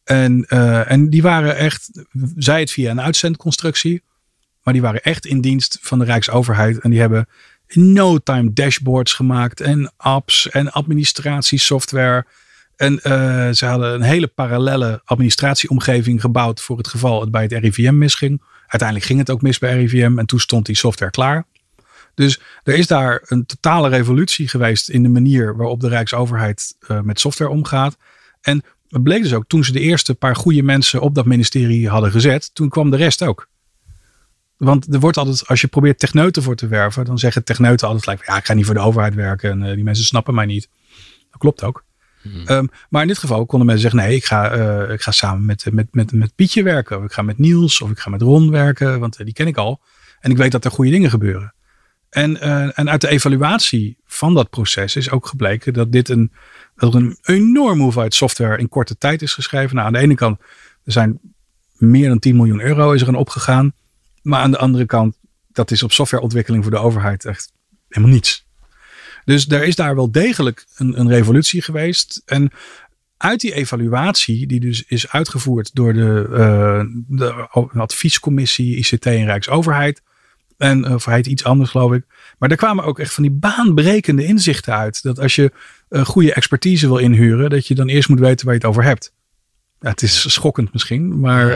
En die waren echt, zij het via een uitzendconstructie. Maar die waren echt in dienst van de Rijksoverheid. En die hebben in no time dashboards gemaakt. En apps en administratiesoftware. En ze hadden een hele parallele administratieomgeving gebouwd voor het geval het bij het RIVM misging. Uiteindelijk ging het ook mis bij RIVM en toen stond die software klaar. Dus er is daar een totale revolutie geweest in de manier waarop de Rijksoverheid met software omgaat. En het bleek dus ook toen ze de eerste paar goede mensen op dat ministerie hadden gezet, toen kwam de rest ook. Want er wordt altijd, als je probeert techneuten voor te werven, dan zeggen techneuten altijd, ik ga niet voor de overheid werken en die mensen snappen mij niet. Dat klopt ook. Maar in dit geval konden mensen zeggen, nee, ik ga samen met Pietje werken. Of ik ga met Niels of ik ga met Ron werken, want die ken ik al. En ik weet dat er goede dingen gebeuren. En uit de evaluatie van dat proces is ook gebleken dat er een enorme hoeveelheid software in korte tijd is geschreven. Nou, aan de ene kant, er zijn meer dan 10 miljoen euro is er aan opgegaan. Maar aan de andere kant, dat is op softwareontwikkeling voor de overheid echt helemaal niets. Dus er is daar wel degelijk een revolutie geweest. En uit die evaluatie, die dus is uitgevoerd door de adviescommissie ICT en Rijksoverheid. En heet iets anders, geloof ik. Maar daar kwamen ook echt van die baanbrekende inzichten uit. Dat als je goede expertise wil inhuren, dat je dan eerst moet weten waar je het over hebt. Ja, het is schokkend misschien. Maar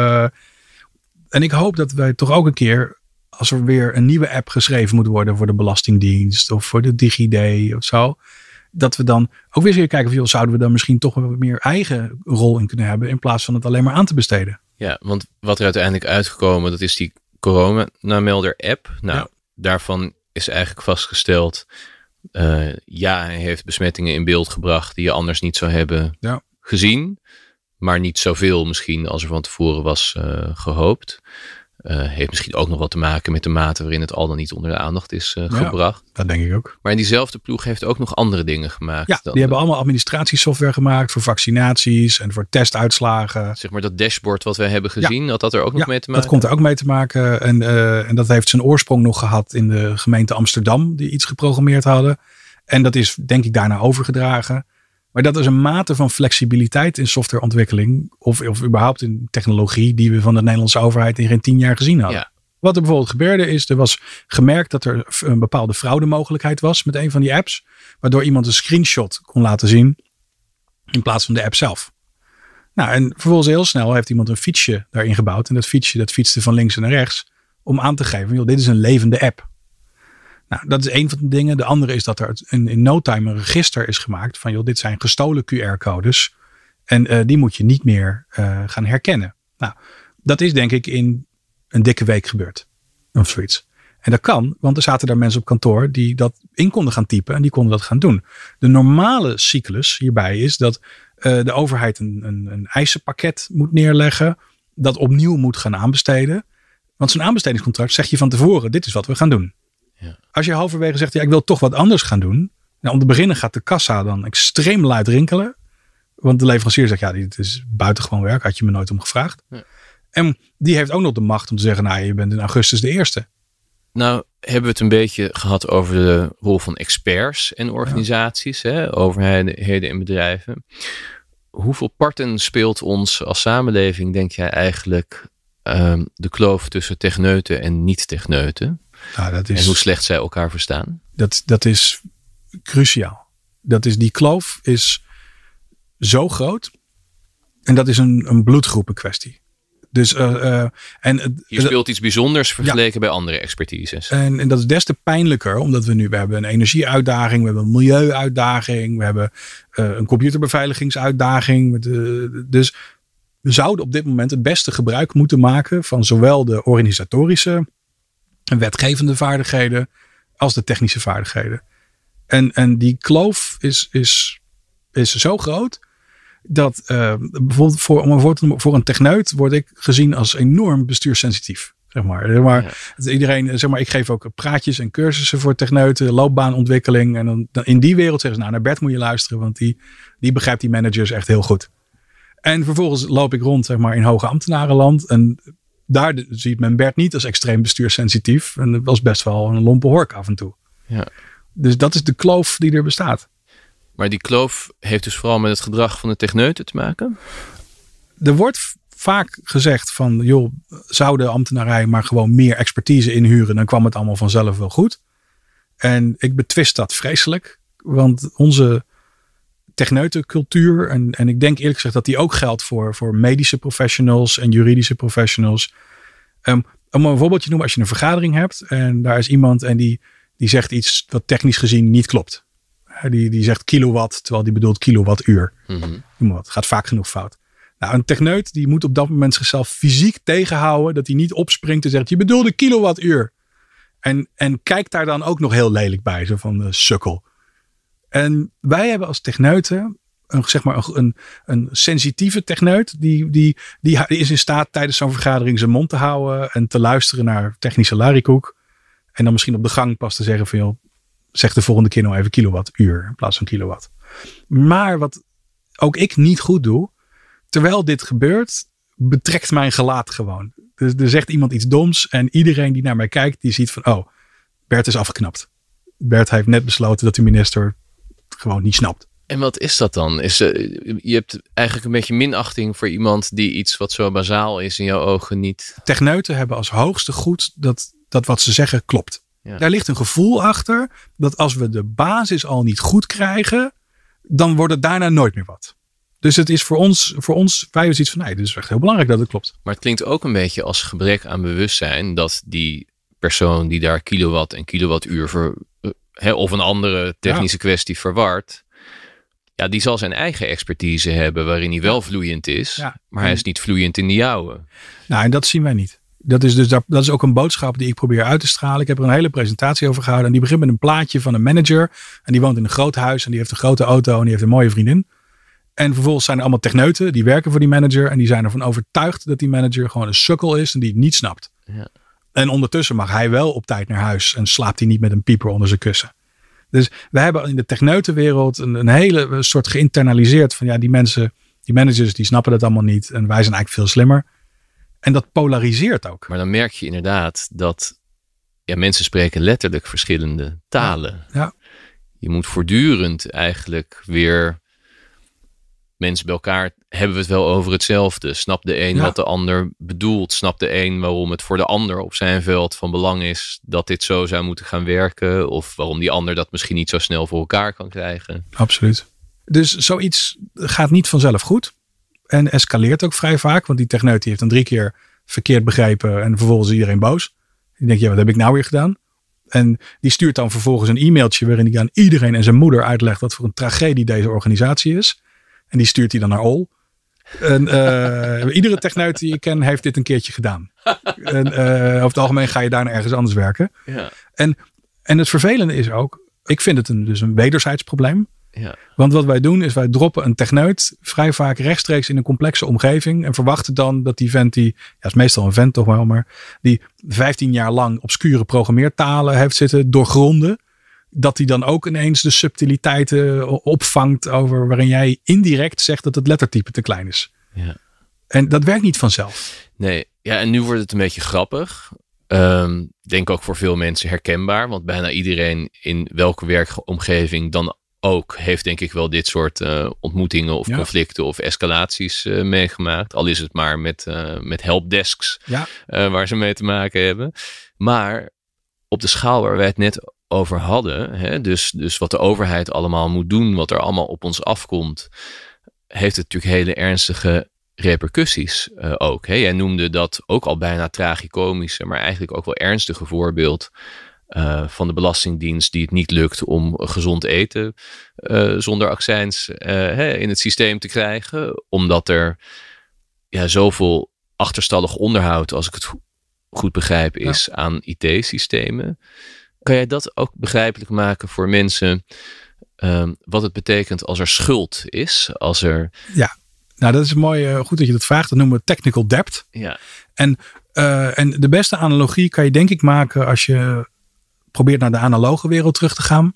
en ik hoop dat wij toch ook een keer, als er weer een nieuwe app geschreven moet worden voor de Belastingdienst of voor de DigiD of zo, dat we dan ook weer eens kijken van, zouden we dan misschien toch wat meer eigen rol in kunnen hebben in plaats van het alleen maar aan te besteden. Ja, want wat er uiteindelijk uitgekomen, dat is die coronamelder app. Nou, daarvan is eigenlijk vastgesteld, hij heeft besmettingen in beeld gebracht die je anders niet zou hebben gezien. Maar niet zoveel misschien als er van tevoren was gehoopt. Heeft misschien ook nog wat te maken met de mate waarin het al dan niet onder de aandacht is gebracht. Dat denk ik ook. Maar in diezelfde ploeg heeft ook nog andere dingen gemaakt. Ja, die hebben allemaal administratiesoftware gemaakt voor vaccinaties en voor testuitslagen. Zeg maar dat dashboard wat we hebben gezien, had dat er ook nog mee te maken? Dat komt er ook mee te maken. En dat heeft zijn oorsprong nog gehad in de gemeente Amsterdam, die iets geprogrammeerd hadden. En dat is denk ik daarna overgedragen. Maar dat is een mate van flexibiliteit in softwareontwikkeling of überhaupt in technologie die we van de Nederlandse overheid in geen 10 jaar gezien hadden. Ja. Wat er bijvoorbeeld gebeurde is, er was gemerkt dat er een bepaalde fraudemogelijkheid was met een van die apps, waardoor iemand een screenshot kon laten zien in plaats van de app zelf. Nou, en vervolgens heel snel heeft iemand een fietsje daarin gebouwd en dat fietste van links naar rechts om aan te geven, dit is een levende app. Nou, dat is een van de dingen. De andere is dat er in no time een register is gemaakt van, dit zijn gestolen QR-codes. En die moet je niet meer gaan herkennen. Nou, dat is denk ik in een dikke week gebeurd. Of zoiets. En dat kan, want er zaten daar mensen op kantoor die dat in konden gaan typen en die konden dat gaan doen. De normale cyclus hierbij is dat de overheid een eisenpakket moet neerleggen. Dat opnieuw moet gaan aanbesteden. Want zo'n aanbestedingscontract zeg je van tevoren, dit is wat we gaan doen. Ja. Als je halverwege zegt, ik wil toch wat anders gaan doen. Nou, om te beginnen gaat de kassa dan extreem luid rinkelen. Want de leverancier zegt, dit is buitengewoon werk. Had je me nooit om gevraagd. Ja. En die heeft ook nog de macht om te zeggen, je bent in augustus de eerste. Nou, hebben we het een beetje gehad over de rol van experts en organisaties, overheden en bedrijven. Hoeveel parten speelt ons als samenleving, denk jij eigenlijk, de kloof tussen techneuten en niet-techneuten? En hoe slecht zij elkaar verstaan? Dat is cruciaal. Die kloof is zo groot. En dat is een bloedgroepenkwestie. Dus, Hier speelt iets bijzonders vergeleken bij andere expertises. En dat is des te pijnlijker, omdat we hebben een energieuitdaging, we hebben een milieuuitdaging, we hebben een computerbeveiligingsuitdaging. Dus we zouden op dit moment het beste gebruik moeten maken van zowel de organisatorische en wetgevende vaardigheden als de technische vaardigheden. En die kloof is zo groot dat bijvoorbeeld voor een techneut word ik gezien als enorm bestuurssensitief. Zeg maar. Iedereen, ik geef ook praatjes en cursussen voor techneuten, loopbaanontwikkeling. En dan in die wereld zeggen ze, naar Bert moet je luisteren, want die begrijpt die managers echt heel goed. En vervolgens loop ik rond in hoge ambtenarenland. En daar ziet men Bert niet als extreem bestuurssensitief. En dat was best wel een lompe hork af en toe. Ja. Dus dat is de kloof die er bestaat. Maar die kloof heeft dus vooral met het gedrag van de techneuten te maken? Er wordt vaak gezegd van, zou de ambtenarij maar gewoon meer expertise inhuren, dan kwam het allemaal vanzelf wel goed. En ik betwist dat vreselijk. Want onze techneutencultuur, en ik denk eerlijk gezegd dat die ook geldt voor medische professionals en juridische professionals. Om een voorbeeldje te noemen, als je een vergadering hebt en daar is iemand en die zegt iets wat technisch gezien niet klopt. Die zegt kilowatt, terwijl die bedoelt kilowattuur. Mm-hmm. Gaat vaak genoeg fout. Nou, een techneut die moet op dat moment zichzelf fysiek tegenhouden dat hij niet opspringt en zegt, je bedoelde kilowattuur. En kijkt daar dan ook nog heel lelijk bij, zo van sukkel. En wij hebben als techneuten een sensitieve techneut die is in staat tijdens zo'n vergadering zijn mond te houden en te luisteren naar technische larikoek. En dan misschien op de gang pas te zeggen van, zeg de volgende keer nog even kilowattuur in plaats van kilowatt. Maar wat ook ik niet goed doe, terwijl dit gebeurt, betrekt mijn gelaat gewoon. Dus er zegt iemand iets doms en iedereen die naar mij kijkt, die ziet van, Bert is afgeknapt. Bert heeft net besloten dat de minister gewoon niet snapt. En wat is dat dan? Je hebt eigenlijk een beetje minachting voor iemand die iets wat zo bazaal is in jouw ogen niet. Techneuten hebben als hoogste goed dat wat ze zeggen klopt. Ja. Daar ligt een gevoel achter dat als we de basis al niet goed krijgen, dan wordt het daarna nooit meer wat. Dus het is voor ons wij hebben zoiets van, nee, dit is echt heel belangrijk dat het klopt. Maar het klinkt ook een beetje als gebrek aan bewustzijn dat die persoon die daar kilowatt en kilowattuur of een andere technische kwestie verwart, die zal zijn eigen expertise hebben waarin hij wel vloeiend is, maar hij is niet vloeiend in de jouwe. Nou, en dat zien wij niet. Dat is ook een boodschap die ik probeer uit te stralen. Ik heb er een hele presentatie over gehouden. En die begint met een plaatje van een manager. En die woont in een groot huis. En die heeft een grote auto. En die heeft een mooie vriendin. En vervolgens zijn er allemaal techneuten. Die werken voor die manager. En die zijn ervan overtuigd dat die manager gewoon een sukkel is. En die het niet snapt. Ja. En ondertussen mag hij wel op tijd naar huis. En slaapt hij niet met een pieper onder zijn kussen. Dus we hebben in de techneutenwereld een hele soort geïnternaliseerd. Van die managers die snappen dat allemaal niet. En wij zijn eigenlijk veel slimmer. En dat polariseert ook. Maar dan merk je inderdaad dat mensen spreken letterlijk verschillende talen. Ja. Je moet voortdurend eigenlijk weer mensen bij elkaar, hebben we het wel over hetzelfde. Snapt de een wat de ander bedoelt? Snapt de een waarom het voor de ander op zijn veld van belang is dat dit zo zou moeten gaan werken? Of waarom die ander dat misschien niet zo snel voor elkaar kan krijgen? Absoluut. Dus zoiets gaat niet vanzelf goed. En escaleert ook vrij vaak. Want die techneut die heeft dan 3 keer verkeerd begrepen. En vervolgens is iedereen boos. Die denkt, wat heb ik nou weer gedaan? En die stuurt dan vervolgens een e-mailtje waarin hij aan iedereen en zijn moeder uitlegt wat voor een tragedie deze organisatie is. En die stuurt hij dan naar Ol. En iedere techneut die ik ken heeft dit een keertje gedaan. En over het algemeen ga je daarna ergens anders werken. Ja. En het vervelende is ook, ik vind het dus een wederzijds probleem. Ja. Want wat wij doen is wij droppen een techneut vrij vaak rechtstreeks in een complexe omgeving. En verwachten dan dat die vent is meestal een vent toch wel, maar die 15 jaar lang obscure programmeertalen heeft zitten doorgronden. dat hij dan ook ineens de subtiliteiten opvangt over waarin jij indirect zegt dat het lettertype te klein is. Ja. En dat werkt niet vanzelf. Nee, ja, en nu wordt het een beetje grappig. Denk ook voor veel mensen herkenbaar, want bijna iedereen in welke werkomgeving dan ook heeft denk ik wel dit soort ontmoetingen of conflicten of escalaties meegemaakt. Al is het maar met helpdesks waar ze mee te maken hebben. Maar op de schaal waar wij het net over hadden, hè, dus wat de overheid allemaal moet doen, wat er allemaal op ons afkomt, heeft het natuurlijk hele ernstige repercussies ook. Hè. Jij noemde dat ook al bijna tragicomische, maar eigenlijk ook wel ernstige voorbeeld van de Belastingdienst die het niet lukt om gezond eten zonder accijns in het systeem te krijgen. Omdat er zoveel achterstallig onderhoud, als ik het goed begrijp, is aan IT-systemen. Kan jij dat ook begrijpelijk maken voor mensen? Wat het betekent als er schuld is? Als er... Ja, nou dat is mooi. Goed dat je dat vraagt. Dat noemen we technical debt. Ja. En de beste analogie kan je denk ik maken als je probeert naar de analoge wereld terug te gaan.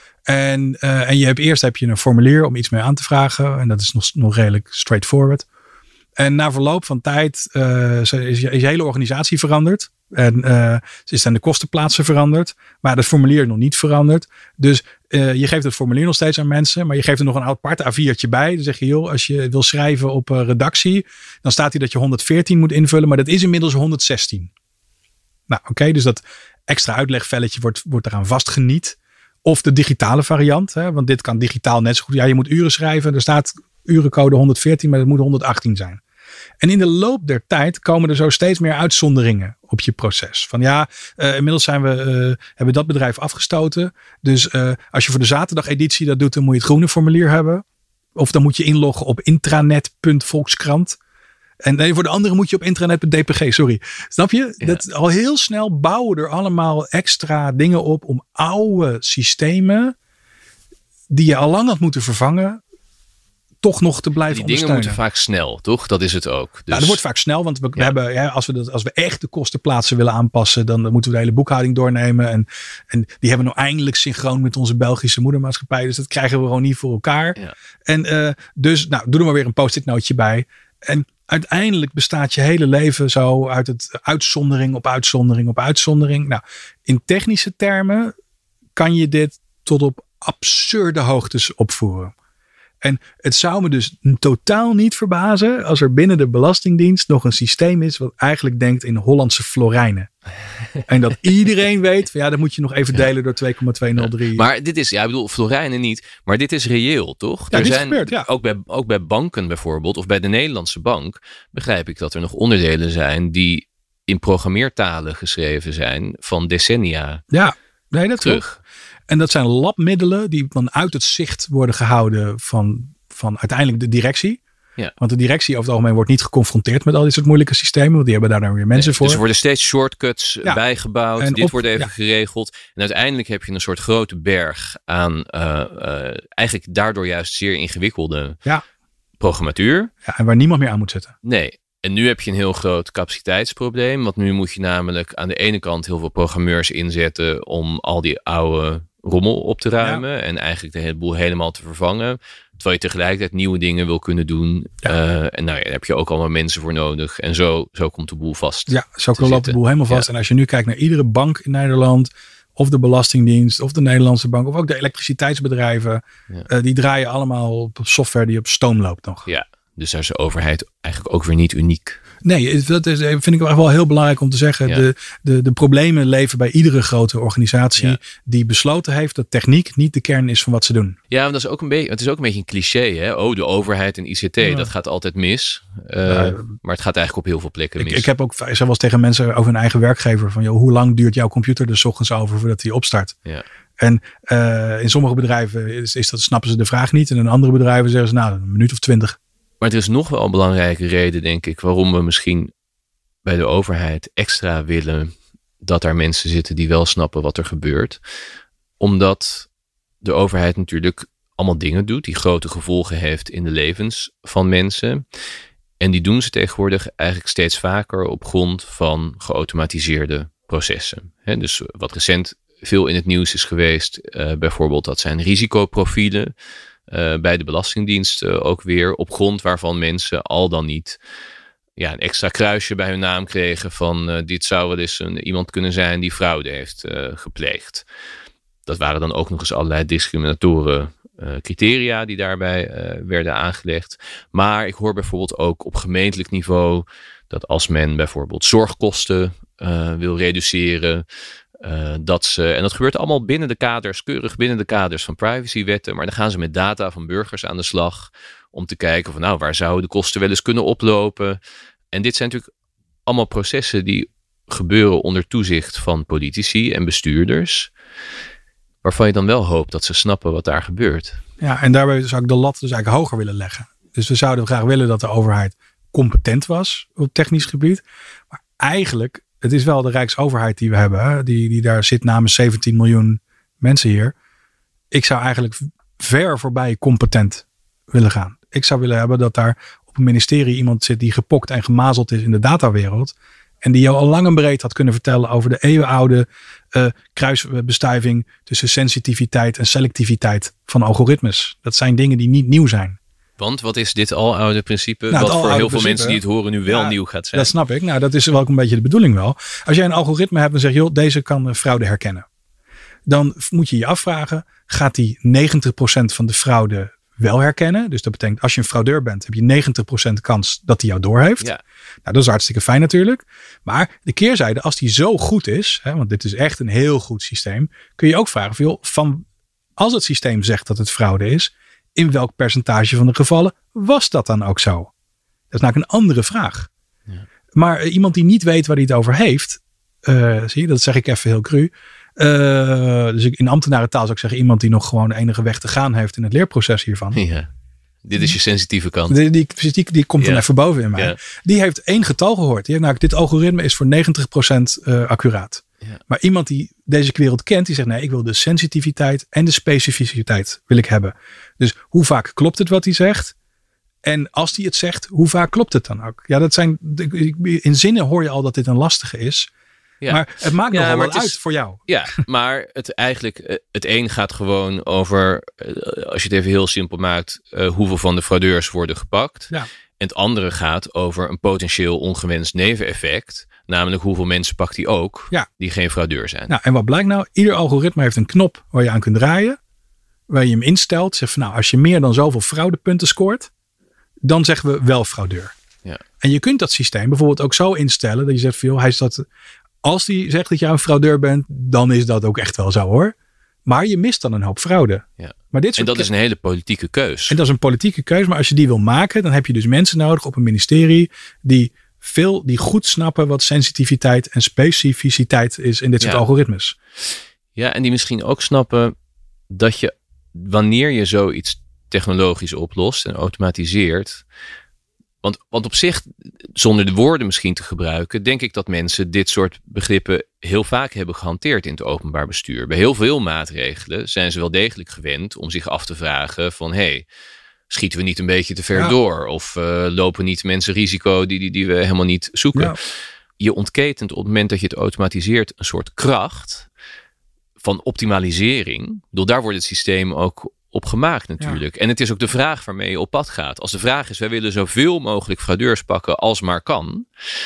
En eerst heb je een formulier om iets mee aan te vragen. En dat is nog redelijk straightforward. En na verloop van tijd is je hele organisatie veranderd. En zijn de kostenplaatsen veranderd. Maar het formulier nog niet veranderd. Dus je geeft het formulier nog steeds aan mensen. Maar je geeft er nog een apart A4'tje bij. Dan zeg je, joh, als je wil schrijven op redactie. Dan staat hier dat je 114 moet invullen. Maar dat is inmiddels 116. Nou oké, dus dat extra uitlegvelletje wordt eraan vastgeniet. Of de digitale variant. Hè, want dit kan digitaal net zo goed. Ja, je moet uren schrijven. Er staat urencode 114, maar het moet 118 zijn. En in de loop der tijd komen er zo steeds meer uitzonderingen op je proces. Van inmiddels hebben dat bedrijf afgestoten. Dus als je voor de zaterdageditie dat doet, dan moet je het groene formulier hebben. Of dan moet je inloggen op intranet.volkskrant. En nee, voor de andere moet je op intranet.dpg, sorry. Snap je? Ja. Dat al heel snel bouwen er allemaal extra dingen op om oude systemen die je al lang had moeten vervangen, toch nog te blijven ondersteunen. Die dingen moeten vaak snel, toch? Dat is het ook. Dus... Nou, dat wordt vaak snel, want we hebben, als we echt de kostenplaatsen willen aanpassen, dan moeten we de hele boekhouding doornemen. En die hebben we nou eindelijk synchroon met onze Belgische moedermaatschappij. Dus dat krijgen we gewoon niet voor elkaar. Ja. En dus doe er maar weer een post-it nootje bij. En uiteindelijk bestaat je hele leven zo uit het uitzondering op uitzondering op uitzondering. Nou, in technische termen kan je dit tot op absurde hoogtes opvoeren. En het zou me dus totaal niet verbazen als er binnen de Belastingdienst nog een systeem is wat eigenlijk denkt in Hollandse florijnen. En dat iedereen weet van dat moet je nog even delen door 2,203. Maar dit is, ik bedoel florijnen niet, maar dit is reëel, toch? Ja, dit gebeurt, ook bij banken bijvoorbeeld, of bij de Nederlandse bank, begrijp ik dat er nog onderdelen zijn die in programmeertalen geschreven zijn van decennia dat terug. Klopt. En dat zijn labmiddelen die dan uit het zicht worden gehouden van uiteindelijk de directie. Ja. Want de directie over het algemeen wordt niet geconfronteerd met al dit soort moeilijke systemen. Want die hebben daar dan weer mensen voor. Dus er worden steeds shortcuts bijgebouwd. En dit wordt even geregeld. En uiteindelijk heb je een soort grote berg aan eigenlijk daardoor juist zeer ingewikkelde programmatuur. Ja, en waar niemand meer aan moet zetten. Nee. En nu heb je een heel groot capaciteitsprobleem. Want nu moet je namelijk aan de ene kant heel veel programmeurs inzetten om al die oude rommel op te ruimen. Ja. En eigenlijk de hele boel helemaal te vervangen. Terwijl je tegelijkertijd nieuwe dingen wil kunnen doen. Ja. En daar heb je ook allemaal mensen voor nodig. En zo komt de boel vast. Ja, zo loopt de boel helemaal vast. Ja. En als je nu kijkt naar iedere bank in Nederland, of de Belastingdienst, of de Nederlandse bank, of ook de elektriciteitsbedrijven. Ja. Die draaien allemaal op software die op stoom loopt nog. Ja, dus daar is de overheid eigenlijk ook weer niet uniek. Nee, dat vind ik wel heel belangrijk om te zeggen. Ja. De problemen leven bij iedere grote organisatie die besloten heeft dat techniek niet de kern is van wat ze doen. Ja, maar het is ook een beetje een cliché. Hè? Oh, de overheid en ICT, dat gaat altijd mis. Maar het gaat eigenlijk op heel veel plekken mis. Ik heb ook zelfs tegen mensen over hun eigen werkgever van, hoe lang duurt jouw computer er 's ochtends over voordat hij opstart? Ja. En in sommige bedrijven snappen ze de vraag niet. En in andere bedrijven zeggen ze, een minuut of 20. Maar er is nog wel een belangrijke reden, denk ik, waarom we misschien bij de overheid extra willen dat daar mensen zitten die wel snappen wat er gebeurt. Omdat de overheid natuurlijk allemaal dingen doet die grote gevolgen heeft in de levens van mensen. En die doen ze tegenwoordig eigenlijk steeds vaker op grond van geautomatiseerde processen. Dus wat recent veel in het nieuws is geweest. Bijvoorbeeld dat zijn risicoprofielen bij de Belastingdienst ook weer. Op grond waarvan mensen al dan niet een extra kruisje bij hun naam kregen van dit zou wel eens iemand kunnen zijn die fraude heeft gepleegd. Dat waren dan ook nog eens allerlei discriminatoren criteria die daarbij werden aangelegd. Maar ik hoor bijvoorbeeld ook op gemeentelijk niveau dat als men bijvoorbeeld zorgkosten wil reduceren, en dat gebeurt allemaal keurig binnen de kaders van privacywetten, maar dan gaan ze met data van burgers aan de slag om te kijken van waar zouden de kosten wel eens kunnen oplopen. En dit zijn natuurlijk allemaal processen die gebeuren onder toezicht van politici en bestuurders, waarvan je dan wel hoopt dat ze snappen wat daar gebeurt. Ja, en daarbij zou ik de lat dus eigenlijk hoger willen leggen. Dus we zouden graag willen dat de overheid competent was op technisch gebied. Maar eigenlijk, het is wel de Rijksoverheid die we hebben, hè, die daar zit namens 17 miljoen mensen hier. Ik zou eigenlijk ver voorbij competent willen gaan. Ik zou willen hebben dat daar op een ministerie iemand zit die gepokt en gemazeld is in de datawereld. En die jou al lang en breed had kunnen vertellen over de eeuwenoude kruisbestuiving tussen sensitiviteit en selectiviteit van algoritmes. Dat zijn dingen die niet nieuw zijn. Want wat is dit aloude principe? Wat voor heel veel mensen die het horen nu wel nieuw gaat zijn. Dat snap ik. Nou, dat is wel ook een beetje de bedoeling wel. Als jij een algoritme hebt en zegt, joh, deze kan fraude herkennen. Dan moet je je afvragen, gaat die 90% van de fraude wel herkennen? Dus dat betekent, als je een fraudeur bent, heb je 90% kans dat hij jou doorheeft. Ja. Nou, dat is hartstikke fijn natuurlijk. Maar de keerzijde, als die zo goed is, want dit is echt een heel goed systeem, kun je ook vragen, als het systeem zegt dat het fraude is, in welk percentage van de gevallen was dat dan ook zo? Dat is namelijk een andere vraag. Ja. Maar iemand die niet weet waar hij het over heeft, zie je, dat zeg ik even heel cru. Dus in ambtenarentaal zou ik zeggen, iemand die nog gewoon enige weg te gaan heeft in het leerproces hiervan. Ja. Dit is je sensitieve kant. Die komt dan even boven in mij. Ja. Die heeft 1 getal gehoord. Die heeft namelijk, dit algoritme is voor 90% accuraat. Ja. Maar iemand die deze wereld kent, die zegt nee, ik wil de sensitiviteit en de specificiteit wil ik hebben. Dus hoe vaak klopt het wat hij zegt? En als hij het zegt, hoe vaak klopt het dan ook? Ja, in zinnen hoor je al dat dit een lastige is. Ja. Maar het maakt nogal wel uit voor jou. Ja, maar het een gaat gewoon over, als je het even heel simpel maakt, hoeveel van de fraudeurs worden gepakt. Ja. En het andere gaat over een potentieel ongewenst neveneffect. Namelijk hoeveel mensen pakt hij ook die geen fraudeur zijn. Nou, en wat blijkt nou? Ieder algoritme heeft een knop waar je aan kunt draaien. Waar je hem instelt. Zeg van als je meer dan zoveel fraudepunten scoort, dan zeggen we wel fraudeur. Ja. En je kunt dat systeem bijvoorbeeld ook zo instellen dat je zegt van als die zegt dat jij een fraudeur bent, dan is dat ook echt wel zo hoor. Maar je mist dan een hoop fraude. Ja. Maar en dat is een hele politieke keus. En dat is een politieke keus. Maar als je die wil maken, dan heb je dus mensen nodig op een ministerie die goed snappen wat sensitiviteit en specificiteit is in dit soort algoritmes. Ja, en die misschien ook snappen dat je, wanneer je zoiets technologisch oplost en automatiseert. Want op zich, zonder de woorden misschien te gebruiken, denk ik dat mensen dit soort begrippen heel vaak hebben gehanteerd in het openbaar bestuur. Bij heel veel maatregelen zijn ze wel degelijk gewend om zich af te vragen van schieten we niet een beetje te ver door? Of lopen niet mensen risico die we helemaal niet zoeken? Ja. Je ontketent op het moment dat je het automatiseert een soort kracht van optimalisering. Daar wordt het systeem ook op gemaakt natuurlijk. Ja. En het is ook de vraag waarmee je op pad gaat. Als de vraag is, wij willen zoveel mogelijk fraudeurs pakken als maar kan,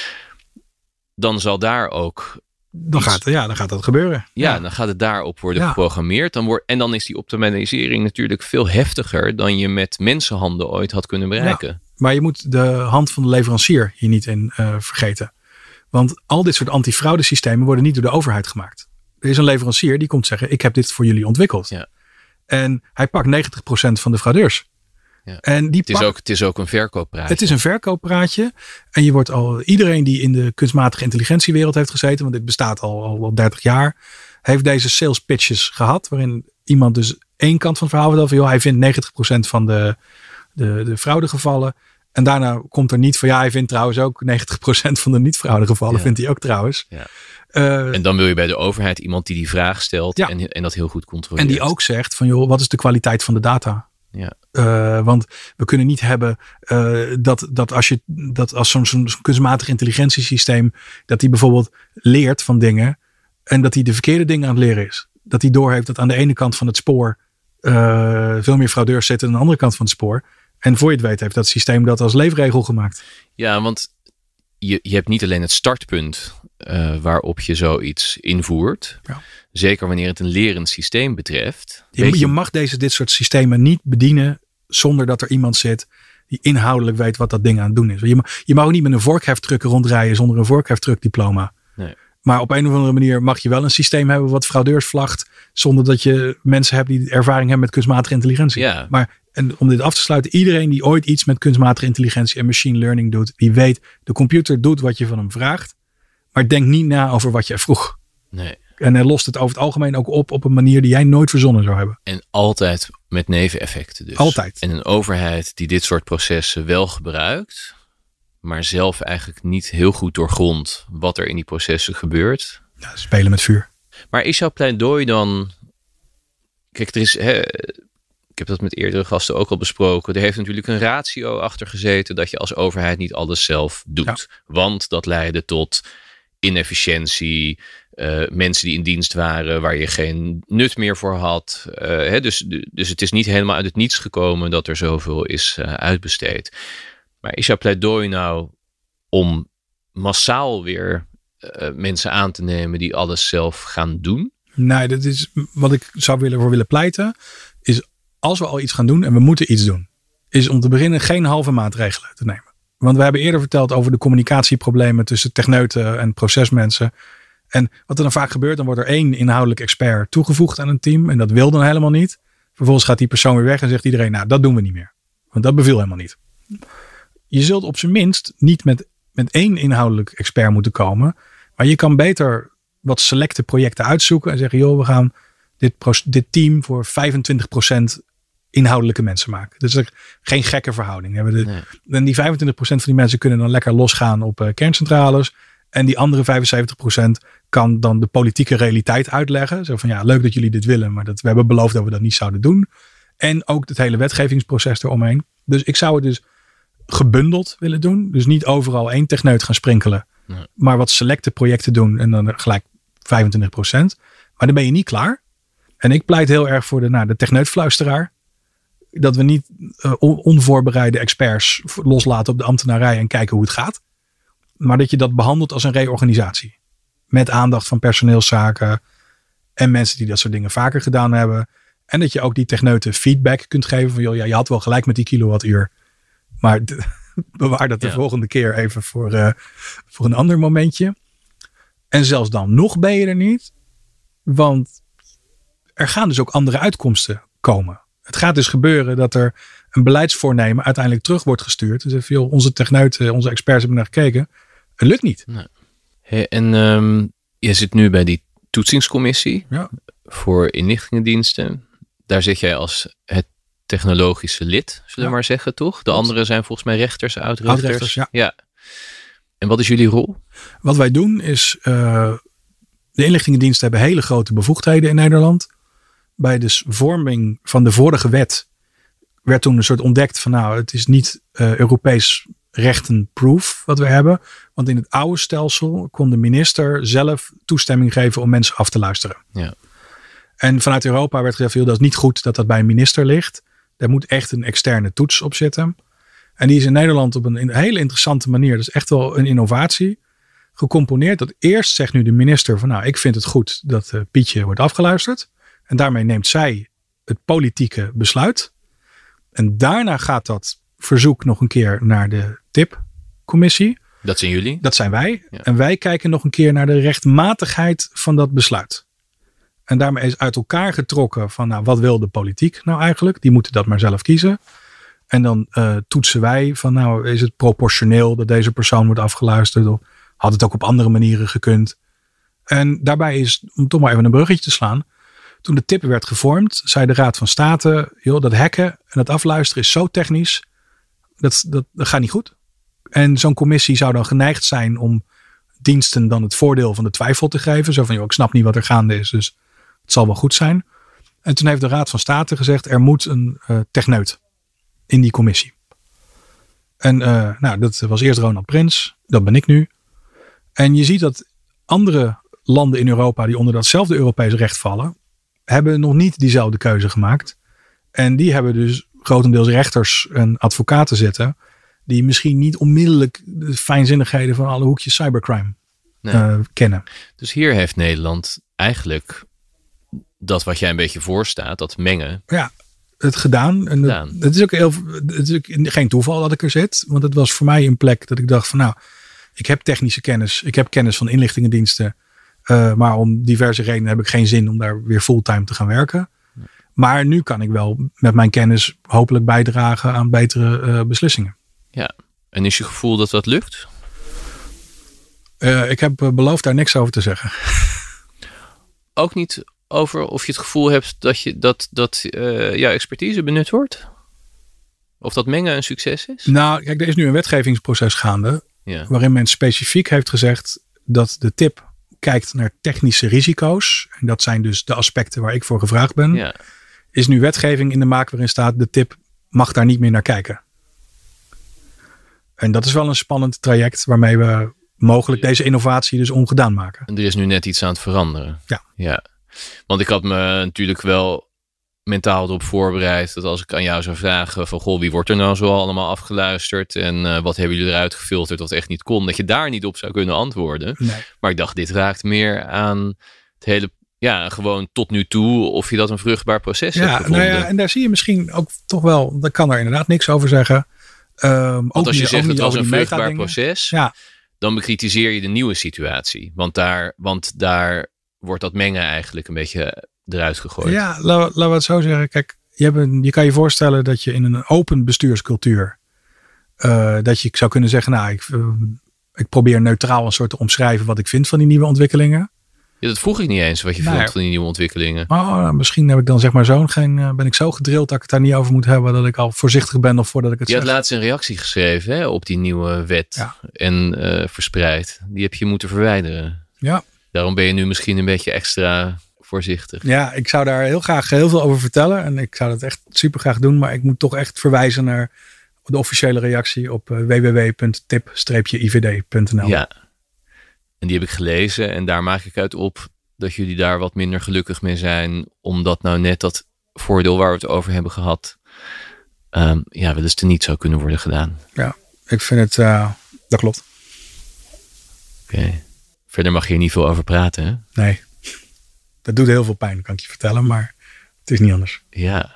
dan zal daar ook Dan gaat dat gebeuren. Ja, dan gaat het daarop worden geprogrammeerd. En dan is die optimalisering natuurlijk veel heftiger dan je met mensenhanden ooit had kunnen bereiken. Ja, maar je moet de hand van de leverancier hier niet in vergeten. Want al dit soort antifraude systemen worden niet door de overheid gemaakt. Er is een leverancier die komt zeggen, ik heb dit voor jullie ontwikkeld. Ja. En hij pakt 90% van de fraudeurs. Ja. En het is ook een verkooppraatje. Het is een verkooppraatje. En je wordt iedereen die in de kunstmatige intelligentiewereld heeft gezeten, want dit bestaat al 30 jaar, heeft deze sales pitches gehad, waarin iemand dus één kant van het verhaal vertelt van, hij vindt 90% van de fraudegevallen. En daarna komt er niet van, hij vindt trouwens ook 90% van de niet-fraudegevallen, vindt hij ook trouwens. Ja. En dan wil je bij de overheid iemand die vraag stelt en dat heel goed controleert. En die ook zegt van, wat is de kwaliteit van de data? Ja. Want we kunnen niet hebben dat als zo'n kunstmatig intelligentiesysteem, dat die bijvoorbeeld leert van dingen En dat hij de verkeerde dingen aan het leren is. Dat hij doorheeft dat aan de ene kant van het spoor veel meer fraudeurs zitten dan aan de andere kant van het spoor. En voor je het weet heeft dat systeem dat als leefregel gemaakt. Ja, want je hebt niet alleen het startpunt waarop je zoiets invoert. Ja. Zeker wanneer het een lerend systeem betreft. Je mag dit soort systemen niet bedienen zonder dat er iemand zit die inhoudelijk weet wat dat ding aan het doen is. Je mag ook niet met een vorkheftruck rondrijden zonder een vorkheftruckdiploma. Nee. Maar op een of andere manier mag je wel een systeem hebben wat fraudeurs vlagt zonder dat je mensen hebt die ervaring hebben met kunstmatige intelligentie. Ja. Maar en om dit af te sluiten, iedereen die ooit iets met kunstmatige intelligentie en machine learning doet, die weet, de computer doet wat je van hem vraagt, maar denk niet na over wat je vroeg. Nee. En hij lost het over het algemeen ook op een manier die jij nooit verzonnen zou hebben. En altijd met neveneffecten dus. Altijd. En een overheid die dit soort processen wel gebruikt, maar zelf eigenlijk niet heel goed doorgrondt wat er in die processen gebeurt. Ja, spelen met vuur. Maar is jouw pleidooi dan... Kijk, er is... Ik heb dat met eerdere gasten ook al besproken. Er heeft natuurlijk een ratio achter gezeten dat je als overheid niet alles zelf doet. Ja. Want dat leidde tot inefficiëntie, mensen die in dienst waren waar je geen nut meer voor had. Dus het is niet helemaal uit het niets gekomen dat er zoveel is uitbesteed. Maar is jouw pleidooi nou om massaal weer mensen aan te nemen die alles zelf gaan doen? Nee, dat is wat ik zou willen pleiten. Is als we al iets gaan doen en we moeten iets doen, is om te beginnen geen halve maatregelen te nemen. Want we hebben eerder verteld over de communicatieproblemen tussen techneuten en procesmensen. En wat er dan vaak gebeurt, dan wordt er 1 inhoudelijk expert toegevoegd aan een team. En dat wil dan helemaal niet. Vervolgens gaat die persoon weer weg en zegt iedereen, nou dat doen we niet meer. Want dat beviel helemaal niet. Je zult op zijn minst niet met 1 inhoudelijk expert moeten komen. Maar je kan beter wat selecte projecten uitzoeken en zeggen, joh, we gaan dit team voor 25% inhoudelijke mensen maken. Dus er geen gekke verhouding. En die 25% van die mensen kunnen dan lekker losgaan op kerncentrales. En die andere 75% kan dan de politieke realiteit uitleggen. Zo van ja, leuk dat jullie dit willen, maar we hebben beloofd dat we dat niet zouden doen. En ook het hele wetgevingsproces eromheen. Dus ik zou het dus gebundeld willen doen. Dus niet overal 1 techneut gaan sprinkelen. Nee. Maar wat selecte projecten doen en dan gelijk 25%. Maar dan ben je niet klaar. En ik pleit heel erg voor de techneutfluisteraar. Dat we niet onvoorbereide experts loslaten op de ambtenarij en kijken hoe het gaat. Maar dat je dat behandelt als een reorganisatie. Met aandacht van personeelszaken en mensen die dat soort dingen vaker gedaan hebben. En dat je ook die techneuten feedback kunt geven van joh, ja, je had wel gelijk met die kilowattuur. Maar bewaar dat de volgende keer even voor een ander momentje. En zelfs dan nog ben je er niet. Want er gaan dus ook andere uitkomsten komen. Het gaat dus gebeuren dat er een beleidsvoornemen uiteindelijk terug wordt gestuurd. Dus even, joh, onze techneuten, onze experts hebben naar gekeken. Het lukt niet. Nee. Hey, en je zit nu bij die toetsingscommissie voor inlichtingendiensten. Daar zit jij als het technologische lid, zullen we maar zeggen, toch? De anderen zijn volgens mij rechters, oud-rechters. Ja. En wat is jullie rol? Wat wij doen is, de inlichtingendiensten hebben hele grote bevoegdheden in Nederland. Bij de vorming van de vorige wet werd toen een soort ontdekt van het is niet Europees rechtenproof wat we hebben. Want in het oude stelsel kon de minister zelf toestemming geven om mensen af te luisteren. Ja. En vanuit Europa werd gezegd, dat is niet goed dat bij een minister ligt. Daar moet echt een externe toets op zitten. En die is in Nederland op een hele interessante manier, dat is echt wel een innovatie, gecomponeerd. Dat eerst zegt nu de minister van ik vind het goed dat Pietje wordt afgeluisterd. En daarmee neemt zij het politieke besluit. En daarna gaat dat verzoek nog een keer naar de TIP-commissie. Dat zijn jullie? Dat zijn wij. Ja. En wij kijken nog een keer naar de rechtmatigheid van dat besluit. En daarmee is uit elkaar getrokken van wat wil de politiek nou eigenlijk? Die moeten dat maar zelf kiezen. En dan toetsen wij van is het proportioneel dat deze persoon wordt afgeluisterd? Of had het ook op andere manieren gekund? En daarbij is, om toch maar even een bruggetje te slaan. Toen de TIP werd gevormd, zei de Raad van State, joh, dat hacken en dat afluisteren is zo technisch, dat gaat niet goed. En zo'n commissie zou dan geneigd zijn om diensten dan het voordeel van de twijfel te geven. Zo van, joh, ik snap niet wat er gaande is, dus het zal wel goed zijn. En toen heeft de Raad van State gezegd, er moet een techneut in die commissie. En dat was eerst Ronald Prins, dat ben ik nu. En je ziet dat andere landen in Europa die onder datzelfde Europese recht vallen, hebben nog niet diezelfde keuze gemaakt. En die hebben dus grotendeels rechters en advocaten zitten die misschien niet onmiddellijk de fijnzinnigheden van alle hoekjes cybercrime kennen. Dus hier heeft Nederland eigenlijk dat wat jij een beetje voorstaat, dat mengen. Ja, het gedaan. En het is ook geen toeval dat ik er zit. Want het was voor mij een plek dat ik dacht van ik heb technische kennis. Ik heb kennis van inlichtingendiensten. Maar om diverse redenen heb ik geen zin om daar weer fulltime te gaan werken. Maar nu kan ik wel met mijn kennis hopelijk bijdragen aan betere beslissingen. Ja, en is je gevoel dat dat lukt? Ik heb beloofd daar niks over te zeggen. Ook niet over of je het gevoel hebt dat jouw expertise benut wordt? Of dat mengen een succes is? Nou, kijk, er is nu een wetgevingsproces gaande. Ja. Waarin men specifiek heeft gezegd dat de tip kijkt naar technische risico's. En dat zijn dus de aspecten waar ik voor gevraagd ben. Ja. Is nu wetgeving in de maak waarin staat de tip mag daar niet meer naar kijken. En dat is wel een spannend traject waarmee we mogelijk deze innovatie dus ongedaan maken. En er is nu net iets aan het veranderen. Ja. Want ik had me natuurlijk wel mentaal erop voorbereid dat als ik aan jou zou vragen van goh, wie wordt er nou zo allemaal afgeluisterd en wat hebben jullie eruit gefilterd wat echt niet kon, dat je daar niet op zou kunnen antwoorden. Nee. Maar ik dacht, dit raakt meer aan het hele, gewoon tot nu toe of je dat een vruchtbaar proces hebt gevonden. Nou ja, en daar zie je misschien ook toch wel, daar kan er inderdaad niks over zeggen. Want als je zegt het was een vruchtbaar proces, dan bekritiseer je de nieuwe situatie. Want daar wordt dat mengen eigenlijk een beetje eruit gegooid. Ja, laten we het zo zeggen. Kijk, je kan je voorstellen dat je in een open bestuurscultuur dat je zou kunnen zeggen, ik probeer neutraal een soort te omschrijven wat ik vind van die nieuwe ontwikkelingen. Ja, dat vroeg ik niet eens wat je vond van die nieuwe ontwikkelingen. Misschien heb ik dan zeg maar ben ik zo gedrild dat ik het daar niet over moet hebben, dat ik al voorzichtig ben of voordat ik het zeg. Je had laatst een reactie geschreven op die nieuwe wet en verspreid. Die heb je moeten verwijderen. Ja. Daarom ben je nu misschien een beetje extra voorzichtig. Ja, ik zou daar heel graag heel veel over vertellen. En ik zou dat echt super graag doen. Maar ik moet toch echt verwijzen naar de officiële reactie op www.tip-ivd.nl. Ja, en die heb ik gelezen. En daar maak ik uit op dat jullie daar wat minder gelukkig mee zijn. Omdat nou net dat voordeel waar we het over hebben gehad, wel eens teniet zou kunnen worden gedaan. Ja, ik vind het, dat klopt. Oké. Verder mag je hier niet veel over praten, hè? Nee. Dat doet heel veel pijn, kan ik je vertellen. Maar het is niet anders. Ja.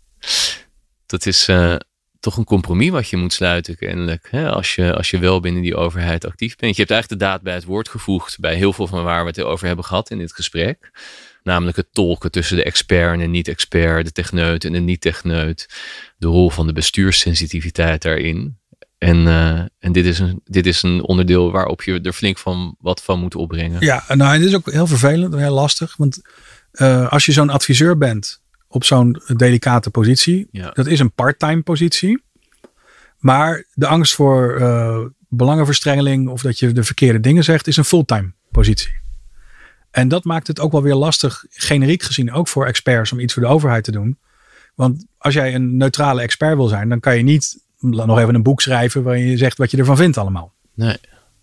Dat is toch een compromis wat je moet sluiten kennelijk. Hè? Als je wel binnen die overheid actief bent. Je hebt eigenlijk de daad bij het woord gevoegd. Bij heel veel van waar we het over hebben gehad in dit gesprek. Namelijk het tolken tussen de expert en de niet-expert. De techneut en de niet-techneut. De rol van de bestuurssensitiviteit daarin. En dit is een onderdeel waarop je er flink wat van moet opbrengen. Ja, nou het is ook heel vervelend en heel lastig. Want als je zo'n adviseur bent op zo'n delicate positie. Ja. Dat is een part-time positie. Maar de angst voor belangenverstrengeling of dat je de verkeerde dingen zegt is een fulltime positie. En dat maakt het ook wel weer lastig, generiek gezien ook voor experts om iets voor de overheid te doen. Want als jij een neutrale expert wil zijn, dan kan je niet nog even een boek schrijven waarin je zegt wat je ervan vindt allemaal. Nee.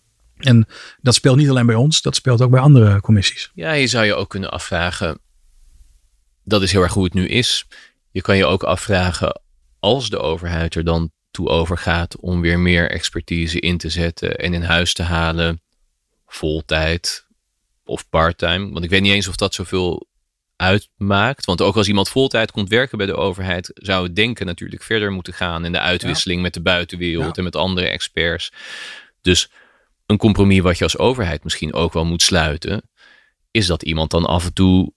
En dat speelt niet alleen bij ons, dat speelt ook bij andere commissies. Ja, je zou je ook kunnen afvragen, dat is heel erg hoe het nu is. Je kan je ook afvragen, als de overheid er dan toe overgaat om weer meer expertise in te zetten en in huis te halen, voltijd of parttime. Want ik weet niet eens of dat zoveel uitmaakt. Want ook als iemand voltijd komt werken bij de overheid, zou het denken natuurlijk verder moeten gaan in de uitwisseling met de buitenwereld en met andere experts. Dus een compromis wat je als overheid misschien ook wel moet sluiten, is dat iemand dan af en toe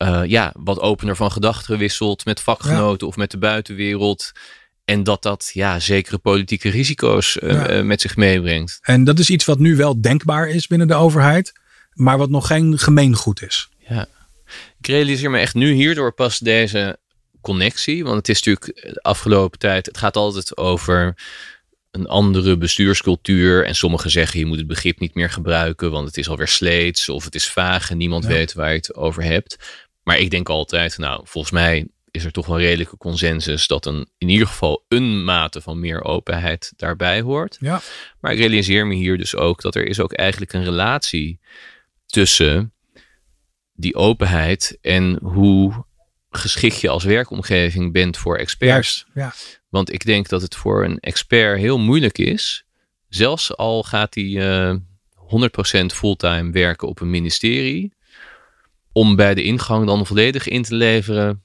wat opener van gedachten wisselt met vakgenoten of met de buitenwereld. En dat zekere politieke risico's met zich meebrengt. En dat is iets wat nu wel denkbaar is binnen de overheid, maar wat nog geen gemeengoed is. Ja. Ik realiseer me echt nu hierdoor pas deze connectie. Want het is natuurlijk de afgelopen tijd, het gaat altijd over een andere bestuurscultuur. En sommigen zeggen je moet het begrip niet meer gebruiken, want het is alweer sleets of het is vaag en niemand weet waar je het over hebt. Maar ik denk altijd, volgens mij is er toch wel redelijke consensus dat in ieder geval een mate van meer openheid daarbij hoort. Ja. Maar ik realiseer me hier dus ook dat er is ook eigenlijk een relatie tussen die openheid en hoe geschikt je als werkomgeving bent voor experts. Ja. Want ik denk dat het voor een expert heel moeilijk is, zelfs al gaat hij 100% fulltime werken op een ministerie, om bij de ingang dan volledig in te leveren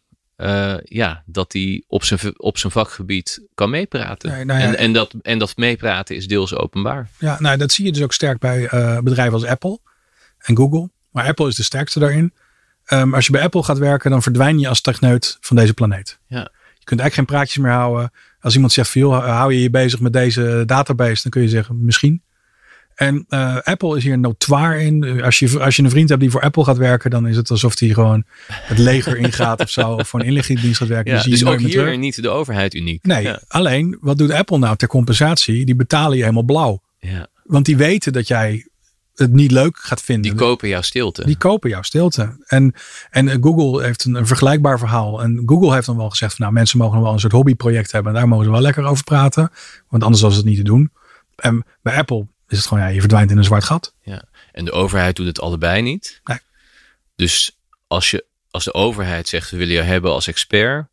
dat hij op zijn vakgebied kan meepraten. En dat meepraten is deels openbaar. Ja, dat zie je dus ook sterk bij bedrijven als Apple en Google. Maar Apple is de sterkste daarin. Als je bij Apple gaat werken, dan verdwijn je als techneut van deze planeet. Ja. Je kunt eigenlijk geen praatjes meer houden. Als iemand zegt van, joh, hou je bezig met deze database, dan kun je zeggen, misschien. En Apple is hier notoire in. Als je een vriend hebt die voor Apple gaat werken, dan is het alsof hij gewoon het leger ingaat of zo. Of voor een inlichtingendienst gaat werken. Ja, dus ook hier niet de overheid uniek. Nee, alleen wat doet Apple nou ter compensatie? Die betalen je helemaal blauw. Ja. Want die weten dat jij het niet leuk gaat vinden. Die kopen jouw stilte. En Google heeft een vergelijkbaar verhaal. En Google heeft dan wel gezegd van, mensen mogen nog wel een soort hobbyproject hebben. En daar mogen ze wel lekker over praten. Want anders was het niet te doen. En bij Apple is het gewoon, je verdwijnt in een zwart gat. Ja. En de overheid doet het allebei niet. Nee. Dus als de overheid zegt, we willen je hebben als expert,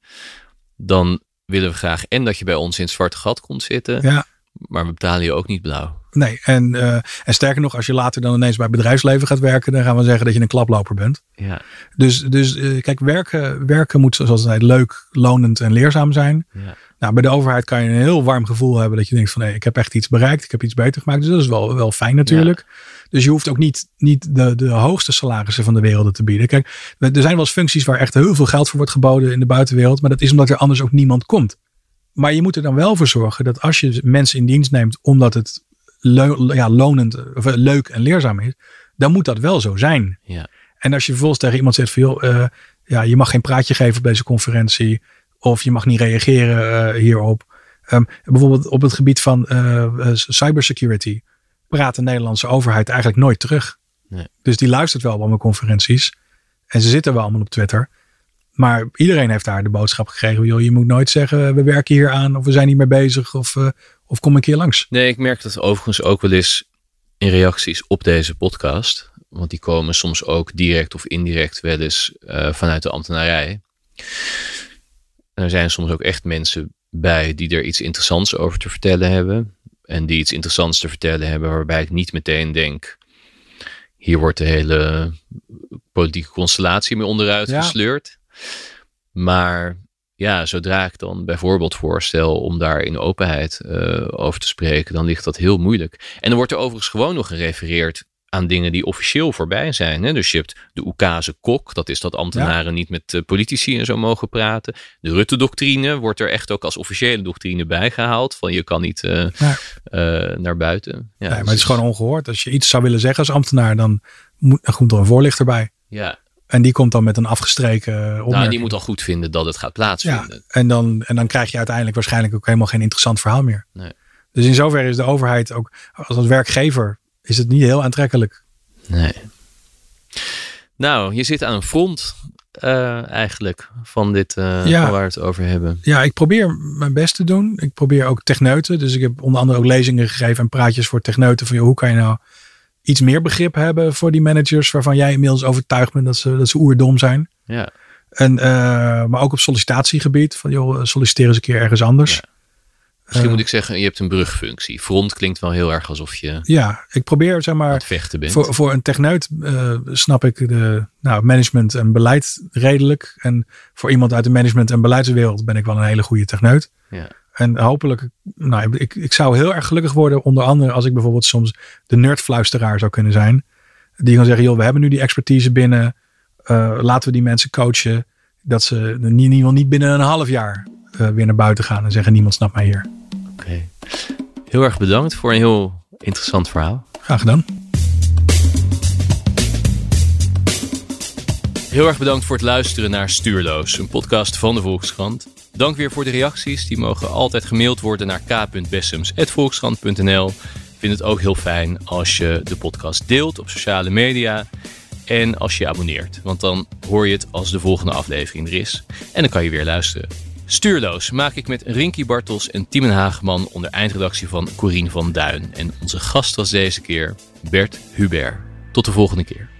dan willen we graag en dat je bij ons in het zwarte gat komt zitten. Ja. Maar we betalen je ook niet blauw. Nee, en sterker nog, als je later dan ineens bij het bedrijfsleven gaat werken, dan gaan we zeggen dat je een klaploper bent. Ja. Dus kijk, werken moet zoals het heet leuk, lonend en leerzaam zijn. Ja. Nou, bij de overheid kan je een heel warm gevoel hebben dat je denkt van, ik heb echt iets bereikt, ik heb iets beter gemaakt. Dus dat is wel fijn natuurlijk. Ja. Dus je hoeft ook niet de hoogste salarissen van de wereld te bieden. Kijk, er zijn wel eens functies waar echt heel veel geld voor wordt geboden in de buitenwereld, maar dat is omdat er anders ook niemand komt. Maar je moet er dan wel voor zorgen dat als je mensen in dienst neemt omdat het lonend of leuk en leerzaam is, dan moet dat wel zo zijn. Ja. En als je vervolgens tegen iemand zegt van, je mag geen praatje geven op deze conferentie of je mag niet reageren hierop. Bijvoorbeeld op het gebied van cybersecurity praat de Nederlandse overheid eigenlijk nooit terug. Nee. Dus die luistert wel op mijn conferenties en ze zitten wel allemaal op Twitter. Maar iedereen heeft daar de boodschap gekregen. Joh, je moet nooit zeggen, we werken hier aan of we zijn hiermee bezig of kom een keer langs. Nee, ik merk dat overigens ook wel eens in reacties op deze podcast. Want die komen soms ook direct of indirect wel eens vanuit de ambtenarij. En er zijn soms ook echt mensen bij die er iets interessants over te vertellen hebben. En die iets interessants te vertellen hebben waarbij ik niet meteen denk, hier wordt de hele politieke constellatie mee onderuit gesleurd. Maar ja, zodra ik dan bijvoorbeeld voorstel om daar in openheid over te spreken, dan ligt dat heel moeilijk. En dan wordt er overigens gewoon nog gerefereerd aan dingen die officieel voorbij zijn. Hè? Dus je hebt de Oekase kok, dat is dat ambtenaren niet met politici en zo mogen praten. De Rutte-doctrine wordt er echt ook als officiële doctrine bijgehaald. Van je kan niet naar buiten. Ja, nee, maar het is gewoon ongehoord. Als je iets zou willen zeggen als ambtenaar, dan komt er een voorlichter bij. Ja. En die komt dan met een afgestreken opmerking. Nou, die moet al goed vinden dat het gaat plaatsvinden. Ja, en dan krijg je uiteindelijk waarschijnlijk ook helemaal geen interessant verhaal meer. Nee. Dus in zoverre is de overheid ook, als werkgever, is het niet heel aantrekkelijk. Nee. Nou, je zit aan een front eigenlijk van dit van waar we het over hebben. Ja, ik probeer mijn best te doen. Ik probeer ook techneuten. Dus ik heb onder andere ook lezingen gegeven en praatjes voor techneuten. Van hoe kan je nou iets meer begrip hebben voor die managers waarvan jij inmiddels overtuigd bent dat ze oerdom zijn. Ja. En, maar ook op sollicitatiegebied. Van solliciteer eens een keer ergens anders. Ja. Misschien moet ik zeggen, je hebt een brugfunctie. Front klinkt wel heel erg alsof je ik probeer zeg maar aan het vechten bent. Voor een techneut snap ik de management en beleid redelijk. En voor iemand uit de management en beleidswereld ben ik wel een hele goede techneut. Ja. En hopelijk, ik zou heel erg gelukkig worden, onder andere als ik bijvoorbeeld soms de nerdfluisteraar zou kunnen zijn. Die kan zeggen, we hebben nu die expertise binnen. Laten we die mensen coachen. Dat ze in ieder geval niet binnen een half jaar weer naar buiten gaan en zeggen, niemand snapt mij hier. Oké. Heel erg bedankt voor een heel interessant verhaal. Graag gedaan. Heel erg bedankt voor het luisteren naar Stuurloos, een podcast van de Volkskrant. Dank weer voor de reacties. Die mogen altijd gemaild worden naar k.bessems@volkskrant.nl. Ik vind het ook heel fijn als je de podcast deelt op sociale media en als je abonneert. Want dan hoor je het als de volgende aflevering er is. En dan kan je weer luisteren. Stuurloos maak ik met Rinky Bartels en Tiemen Hageman onder eindredactie van Corien van Duin. En onze gast was deze keer Bert Hubert. Tot de volgende keer.